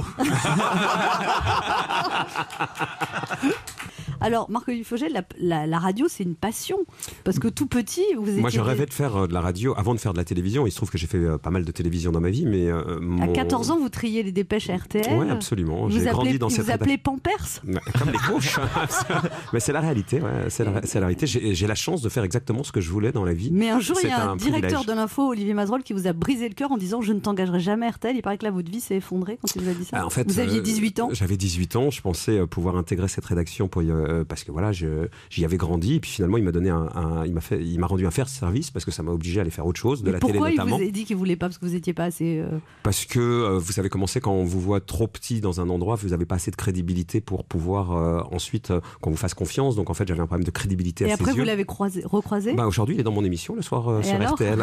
Alors, Marc-Olivier Fogel, la radio, c'est une passion. Parce que tout petit, vous étiez... Moi, je rêvais de faire de la radio avant de faire de la télévision. Il se trouve que j'ai fait pas mal de télévision dans ma vie, mais... À 14 ans, vous triez les dépêches à RTL. Oui, absolument. J'ai grandi dans cette... Vous appelez Pampers ? Comme les couches. Mais c'est la réalité, ouais. C'est la réalité. J'ai la chance de faire exactement ce que je voulais dans la vie. Mais un jour, il y a un directeur de l'info, Olivier Mazerolles, qui vous a brisé le cœur en disant « Je ne t'engagerai jamais à RTL ». Il paraît que là, votre vie s'est effondrée quand il vous a dit ça. En fait, vous aviez 18 ans. J'avais 18 ans. Je pensais pouvoir intégrer cette rédaction parce que voilà, j'y avais grandi. Et puis finalement, il m'a donné il m'a rendu un fair service parce que ça m'a obligé à aller faire autre chose, de la télé notamment. Pourquoi il vous a dit qu'il voulait pas parce que vous n'étiez pas assez... Parce que vous savez comment c'est quand on vous voit trop petit dans un endroit, vous n'avez pas assez de crédibilité pour pouvoir ensuite qu'on vous fasse confiance. Donc en fait, j'avais un problème de crédibilité à ses yeux. Et après, vous l'avez recroisé ? Aujourd'hui, il est dans mon émission le soir sur RTL.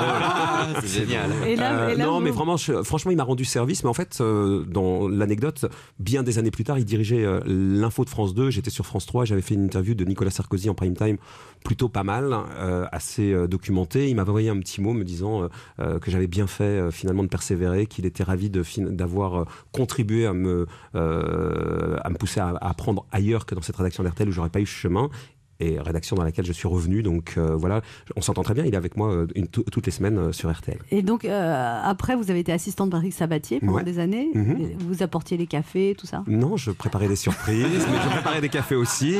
C'est génial. Et là, non, mais vraiment, franchement, il m'a rendu service. Mais en fait, dans l'anecdote, bien des années plus tard, il dirigeait l'info de France 2. J'étais sur France 3. J'avais fait une interview de Nicolas Sarkozy en prime time, plutôt pas mal, assez documentée. Il m'avait envoyé un petit mot me disant que j'avais bien fait finalement de persévérer, qu'il était ravi d'avoir contribué à me pousser à apprendre ailleurs que dans cette rédaction d'RTL où j'aurais pas eu chemin. Et rédaction dans laquelle je suis revenu. Donc voilà, on s'entend très bien. Il est avec moi toutes les semaines sur RTL. Et donc après, vous avez été assistante de Patrick Sabatier pendant des années. Vous apportiez les cafés, tout ça ? Non, je préparais des surprises, mais je préparais des cafés aussi.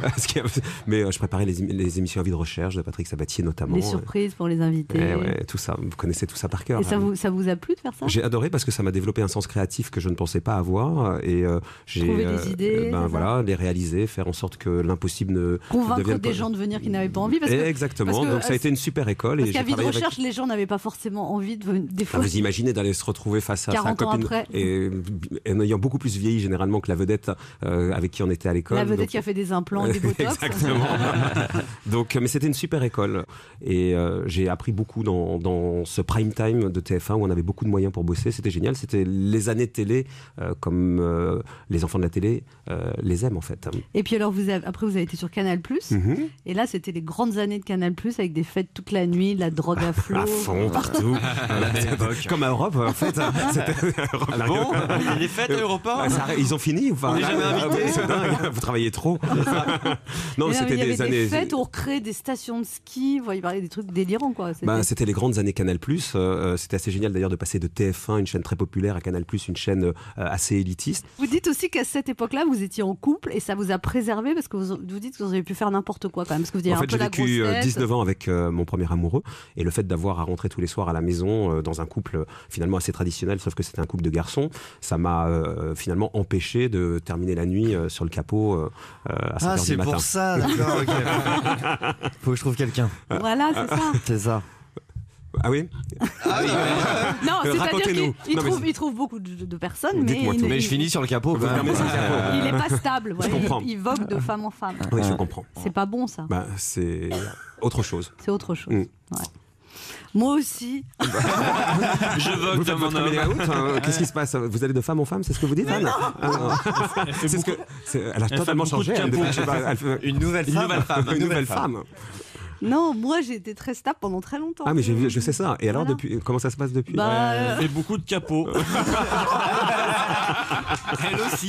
Mais je préparais les émissions Avis de recherche de Patrick Sabatier notamment. Les surprises pour les invités. Ouais, tout ça. Vous connaissez tout ça par cœur. Et ça vous a plu de faire ça ? J'ai adoré parce que ça m'a développé un sens créatif que je ne pensais pas avoir. Et j'ai trouvé des idées. Les réaliser, faire en sorte que l'impossible ne convaincre des gens de venir qui n'avaient pas envie. Exactement, donc ça a été une super école. Parce qu'à Vie de recherche, les gens n'avaient pas forcément envie de venir. Des fois, vous imaginez d'aller se retrouver face à sa copine et en ayant beaucoup plus vieilli généralement que la vedette avec qui on était à l'école. La vedette qui a fait des implants, des botox. Exactement. Donc, mais c'était une super école et j'ai appris beaucoup dans ce prime time de TF1 où on avait beaucoup de moyens pour bosser. C'était génial. C'était les années de télé comme les enfants de la télé les aiment en fait. Et puis alors après vous avez été sur Canal+. Et là, c'était les grandes années de Canal+, avec des fêtes toute la nuit, de la drogue à flot. À fond, partout. Comme à Europe, en fait. C'était Europe. Bon, il y a des fêtes à Europe 1. Ils ont fini ou pas? On n'est jamais invité. C'est dingue, vous travaillez trop. Non, Mais c'était il y avait des années. des fêtes où on recréait des stations de ski, vous voyez, il parlait des trucs délirants, quoi. C'était les grandes années Canal+. C'était assez génial d'ailleurs de passer de TF1, une chaîne très populaire, à Canal+, une chaîne assez élitiste. Vous dites aussi qu'à cette époque-là, vous étiez en couple et ça vous a préservé parce que vous dites que vous avez pu faire n'importe quoi quand même. Parce que vous aviez En un fait, peu j'ai la grosse vécu tête. 19 ans avec mon premier amoureux et le fait d'avoir à rentrer tous les soirs à la maison dans un couple finalement assez traditionnel, sauf que c'était un couple de garçons, ça m'a finalement empêché de terminer la nuit sur le capot à 5 heures du matin. C'est pour ça, d'accord. Okay. Faut que je trouve quelqu'un. Voilà, c'est ça. C'est ça. Ah oui. Non, c'est-à-dire Racontez-nous. qu'il trouve beaucoup de personnes, mais je finis sur le capot. il n'est pas stable. Je comprends. Il vogue de femme en femme. Oui, je comprends. C'est pas bon, ça. C'est autre chose. C'est autre chose. Ouais. Moi aussi. Je vogue vous faites votre coming out, qu'est-ce qui se passe? Vous allez de femme en femme, c'est ce que vous dites, Anne? Elle a totalement changé. Une nouvelle femme. Une nouvelle femme. Non, moi j'ai été très stable pendant très longtemps. Ah mais je sais ça. Et alors depuis, comment ça se passe depuis? Elle fait beaucoup de capots. Elle aussi.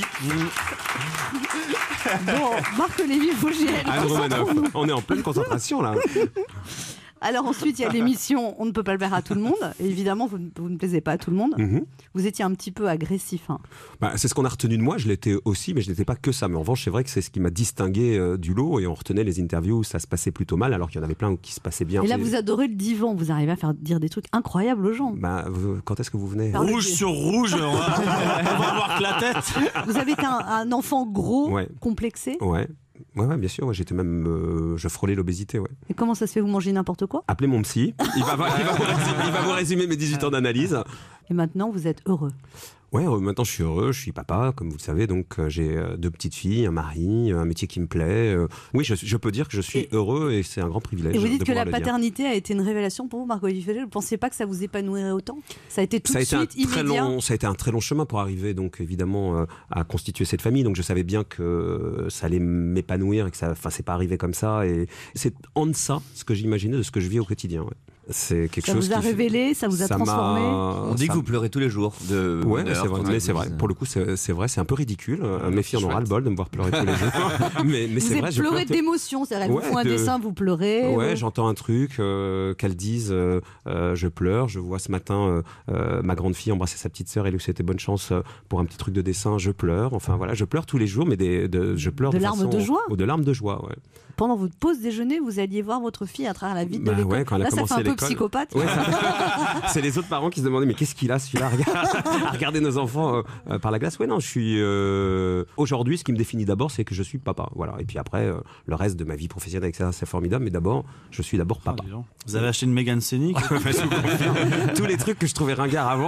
Bon, Marc Lévy Vosgiel. Anne Romanoff, on est en pleine concentration là. Alors ensuite, il y a l'émission On ne peut pas le faire à tout le monde. Et évidemment, vous ne plaisez pas à tout le monde. Vous étiez un petit peu agressif. Hein. C'est ce qu'on a retenu de moi. Je l'étais aussi, mais je n'étais pas que ça. Mais en revanche, c'est vrai que c'est ce qui m'a distingué du lot. Et on retenait les interviews où ça se passait plutôt mal, alors qu'il y en avait plein qui se passaient bien. Et là, vous adorez le divan. Vous arrivez à faire dire des trucs incroyables aux gens. Quand est-ce que vous venez? Rouge sur rouge, on va voir que la tête. Vous avez été un enfant gros, complexé. Ouais, bien sûr. J'étais même, je frôlais l'obésité. Ouais. Et comment ça se fait? Vous mangez n'importe quoi? Appelez mon psy. Il va vous résumer mes 18 ans d'analyse. Et maintenant, vous êtes heureux? Ouais, maintenant je suis heureux, je suis papa, comme vous le savez, donc j'ai 2 petites filles, un mari, un métier qui me plaît. Oui, je peux dire que je suis heureux et c'est un grand privilège. Et vous dites de que la pouvoir le dire. paternité a été une révélation pour vous, Marc-Olivier Fégel. Vous ne pensiez pas que ça vous épanouirait autant? Ça a été tout de suite immédiat. Ça a été un très long chemin pour arriver, donc évidemment, à constituer cette famille. Donc je savais bien que ça allait m'épanouir et que c'est pas arrivé comme ça. Et c'est en deçà ce que j'imaginais de ce que je vis au quotidien. Ouais. C'est quelque chose qui vous a révélé, ça vous a transformé. On dit que vous pleurez tous les jours. Ouais, c'est vrai. Pour le coup, c'est vrai. C'est un peu ridicule. Mes filles en ont ras-le-bol de me voir pleurer tous les jours. mais c'est vrai. Vous pleurez d'émotion. C'est-à-dire, elles vous font un dessin, vous pleurez. Ouais, j'entends un truc, qu'elles disent, je pleure. Je vois ce matin ma grande fille embrasser sa petite sœur et lui souhaiter bonne chance pour un petit truc de dessin. Je pleure. Enfin voilà, je pleure tous les jours, mais je pleure de larmes de joie. Ou de larmes de joie, ouais. Pendant votre pause déjeuner, vous alliez voir votre fille à travers la vitre de l'école. Ouais, quand elle a là, ça commencé fait un peu l'école. Psychopathe. Ouais, c'est les autres parents qui se demandaient mais qu'est-ce qu'il a celui-là à regarder nos enfants par la glace. Ouais, non, je suis aujourd'hui, ce qui me définit d'abord, c'est que je suis papa. Voilà. Et puis après, le reste de ma vie professionnelle, etc., c'est formidable. Mais d'abord, je suis d'abord papa. Vous avez acheté une Mégane Scénic? Tous les trucs que je trouvais ringards avant.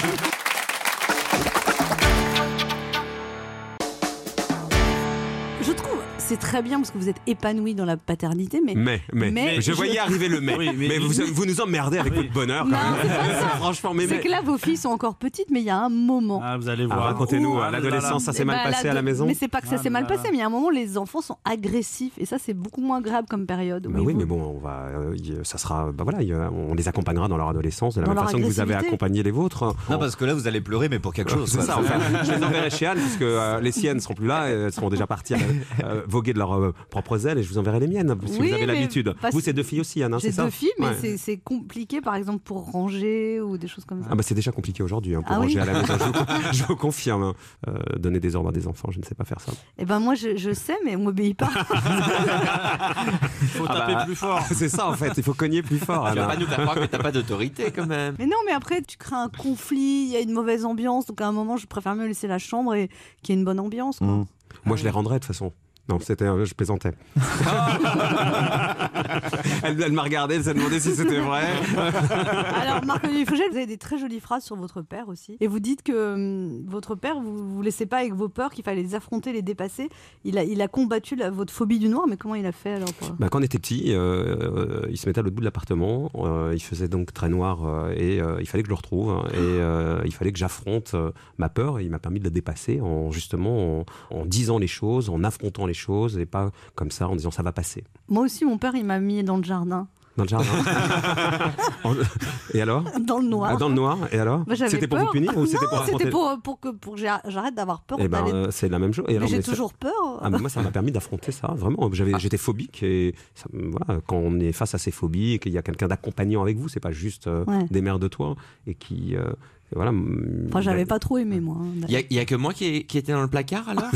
C'est très bien parce que vous êtes épanoui dans la paternité, mais je voyais arriver le mais. Mais vous nous emmerdez avec votre bonheur. Quand même. C'est pas ça. Franchement, c'est que là, vos filles sont encore petites, mais il y a un moment. Ah, vous allez voir. Racontez-nous, à l'adolescence, ça s'est mal passé à la maison. Mais c'est pas que ça s'est mal passé, mais il y a un moment, les enfants sont agressifs et ça, c'est beaucoup moins agréable comme période. Oui, mais bon, ça sera, on les accompagnera dans leur adolescence de la même façon que vous avez accompagné les vôtres. Non, parce que là, vous allez pleurer, mais pour quelque chose. C'est ça, en fait. Je les enverrai chez Anne, parce que les siennes seront plus là, elles seront déjà parties voguer de leurs propres ailes et je vous enverrai les miennes si vous avez l'habitude. Vous, c'est 2 filles aussi, Anne, c'est ça? J'ai 2 filles, mais c'est compliqué, par exemple, pour ranger ou des choses comme ça. C'est déjà compliqué aujourd'hui pour ranger à la maison. Je vous confirme. Donner des ordres à des enfants, je ne sais pas faire ça. Eh ben moi, je sais, mais on m'obéit pas. Il faut taper plus fort. C'est ça, en fait. Il faut cogner plus fort. Tu vas pas nous faire croire que t'as pas d'autorité, quand même. Mais non, mais après, tu crées un conflit, il y a une mauvaise ambiance. Donc à un moment, je préfère mieux laisser la chambre et qu'il y ait une bonne ambiance. Quoi. Moi, je les rendrai de toute façon. Non, je plaisantais. Elle m'a regardé, elle s'est demandé si c'était vrai. Alors, Marc-Olivier Fégel, vous avez des très jolies phrases sur votre père aussi. Et vous dites que votre père, vous laissez pas avec vos peurs, qu'il fallait les affronter, les dépasser. Il a combattu votre phobie du noir, mais comment il a fait alors Quand on était petit, il se mettait à l'autre bout de l'appartement. Il faisait donc très noir et il fallait que je le retrouve. Et il fallait que j'affronte ma peur. Et il m'a permis de la dépasser en disant les choses, en affrontant les les choses et pas comme ça en disant ça va passer. Moi aussi, mon père, il m'a mis dans le jardin. Dans le jardin. Et alors? Dans le noir. Dans le noir. Et alors? Bah, c'était pour vous punir ou c'était pour affronter? C'était pour que j'arrête d'avoir peur. Eh ben, c'est la même chose. Et alors, j'ai toujours peur. Moi, ça m'a permis d'affronter ça. Vraiment, j'étais phobique et ça, voilà, quand on est face à ces phobies et qu'il y a quelqu'un d'accompagnant avec vous, c'est pas juste des mères de toi et qui. Voilà. Enfin, j'avais pas trop aimé, moi. Il y a que moi qui était dans le placard, alors.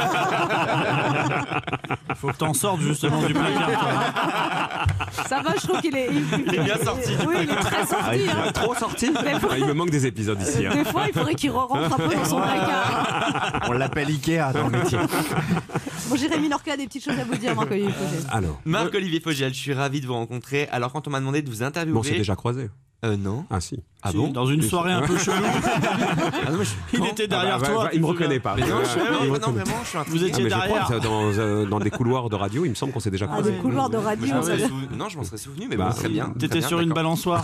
Faut que t'en sortes justement du placard. Ça va, je trouve qu'il est. Il est bien sorti. Oui, il est très sorti. Il est trop sorti. Il me manque des épisodes ici. Des fois, il faudrait qu'il rentre un peu dans son placard. On l'appelle Ikea dans le métier. Bon, Jérémy Lorca a des petites choses à vous dire, Marc-Olivier Fogel. Alors. Marc-Olivier Fogel, je suis ravi de vous rencontrer. Alors, quand on m'a demandé de vous interviewer. Bon, on s'est déjà croisés. Non. Ah si. Ah bon? Dans une soirée un peu chelou. Il était derrière toi. Il me reconnaît pas. Non, vraiment, je suis Vous étiez derrière. Dans des couloirs de radio, il me semble qu'on s'est déjà croisés. Des couloirs de radio. Non, je m'en serais souvenu, mais bon, très bien. T'étais sur une balançoire.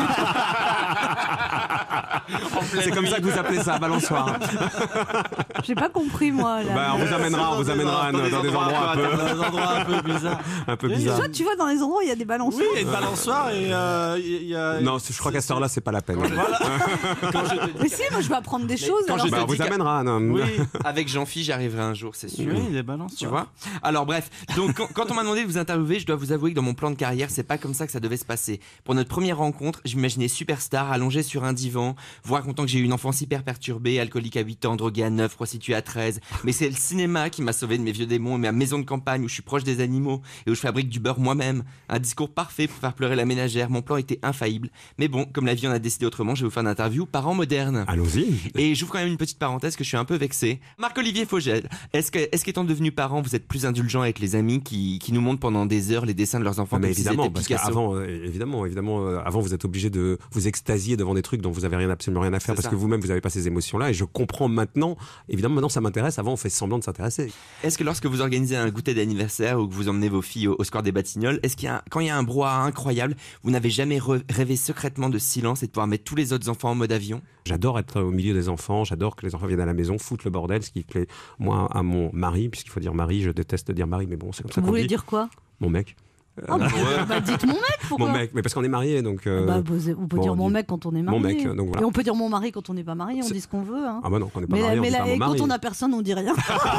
C'est comme ça que vous appelez ça, balançoire. J'ai pas compris, moi. On vous amènera dans des endroits un peu bizarres. Un peu bizarres. Toi, tu vois, dans les endroits où il y a des balançoires. Oui, il y a une balançoire et il y a. Non, je crois qu'à cette heure-là, c'est pas la peine. Voilà. Mais si, moi, je vais apprendre des choses. On vous amènera. Oui, avec Jean-Phi, j'arriverai un jour, c'est sûr. Oui, des balançoires. Tu vois. Alors bref, donc quand on m'a demandé de vous interviewer, je dois vous avouer que dans mon plan de carrière, c'est pas comme ça que ça devait se passer. Pour notre première rencontre, je m'imaginais superstar, allongé sur un divan, vous racontant que j'ai eu une enfance hyper perturbée, alcoolique à 8 ans, drogué à 9, prostituée à 13. Mais c'est le cinéma qui m'a sauvé de mes vieux démons, ma maison de campagne où je suis proche des animaux et où je fabrique du beurre moi-même. Un discours parfait pour faire pleurer la ménagère. Mon plan était infaillible. Mais bon, comme la vie en a décidé autrement, je vais vous faire une interview parents modernes. Allons-y. Et j'ouvre quand même une petite parenthèse que je suis un peu vexé. Marc-Olivier Fogel, est-ce qu'étant devenu parent, vous êtes plus indulgent avec les amis qui nous montrent pendant des heures les dessins de leurs enfants? Mais évidemment, parce qu'avant, avant, vous êtes obligé de vous extasier devant des trucs dont vous avez absolument rien à faire parce que vous-même, vous n'avez pas ces émotions-là. Et je comprends maintenant. Évidemment, maintenant, ça m'intéresse. Avant, on fait semblant de s'intéresser. Est-ce que lorsque vous organisez un goûter d'anniversaire ou que vous emmenez vos filles au square des Batignolles, est-ce quand il y a un brouhaha incroyable, vous n'avez jamais rêvé secrètement de silence et de pouvoir mettre tous les autres enfants en mode avion? J'adore être au milieu des enfants, j'adore que les enfants viennent à la maison, foutent le bordel, ce qui plaît moi à mon mari, puisqu'il faut dire mari, je déteste dire mari, mais bon, c'est comme ça qu'on dit. Vous voulez dire quoi? Mon mec. Dites mon mec, pourquoi? Mon mec, mais parce qu'on est mariés, donc. On peut dire mon mec quand on est marié. Mon mec, donc voilà. Et on peut dire mon mari quand on n'est pas marié, on dit ce qu'on veut. Hein. Ah bah non, quand on n'est pas marié, on dit pas mon mari. Quand on a personne, on dit rien.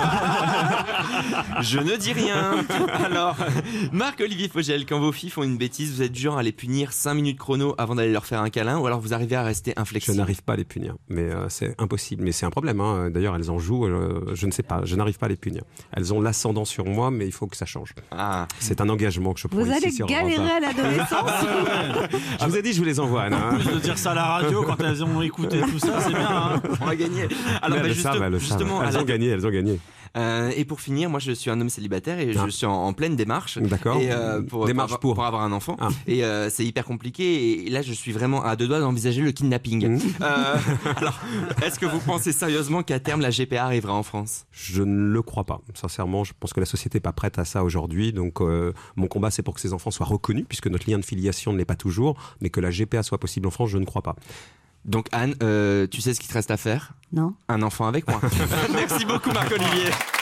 Je ne dis rien. Alors, Marc-Olivier Fogel, quand vos filles font une bêtise, vous êtes du genre à les punir 5 minutes chrono avant d'aller leur faire un câlin, ou alors vous arrivez à rester inflexible? Je n'arrive pas à les punir, mais c'est impossible. Mais c'est un problème. Hein. D'ailleurs, elles en jouent. Je ne sais pas. Je n'arrive pas à les punir. Elles ont l'ascendant sur moi, mais il faut que ça change. Ah. C'est un engagement que je prends ici sur galérer à l'adolescence. Je vous ai dit, je vous les envoie, Anna. En plus de dire ça à la radio, quand elles ont écouté tout ça, c'est bien. Hein. On va gagner. Alors, justement, elles ont gagné. Et pour finir, moi je suis un homme célibataire et je suis en pleine démarche. D'accord. Pour avoir un enfant. Ah. Et c'est hyper compliqué. Et là, je suis vraiment à deux doigts d'envisager le kidnapping. Alors, est-ce que vous pensez sérieusement qu'à terme la GPA arrivera en France? Je ne le crois pas. Sincèrement, je pense que la société n'est pas prête à ça aujourd'hui. Donc, mon combat, c'est pour que ces enfants soient reconnus, puisque notre lien de filiation ne l'est pas toujours, mais que la GPA soit possible en France, je ne crois pas. Donc Anne, tu sais ce qu'il te reste à faire? Non. Un enfant avec moi. Merci beaucoup Marc-Olivier.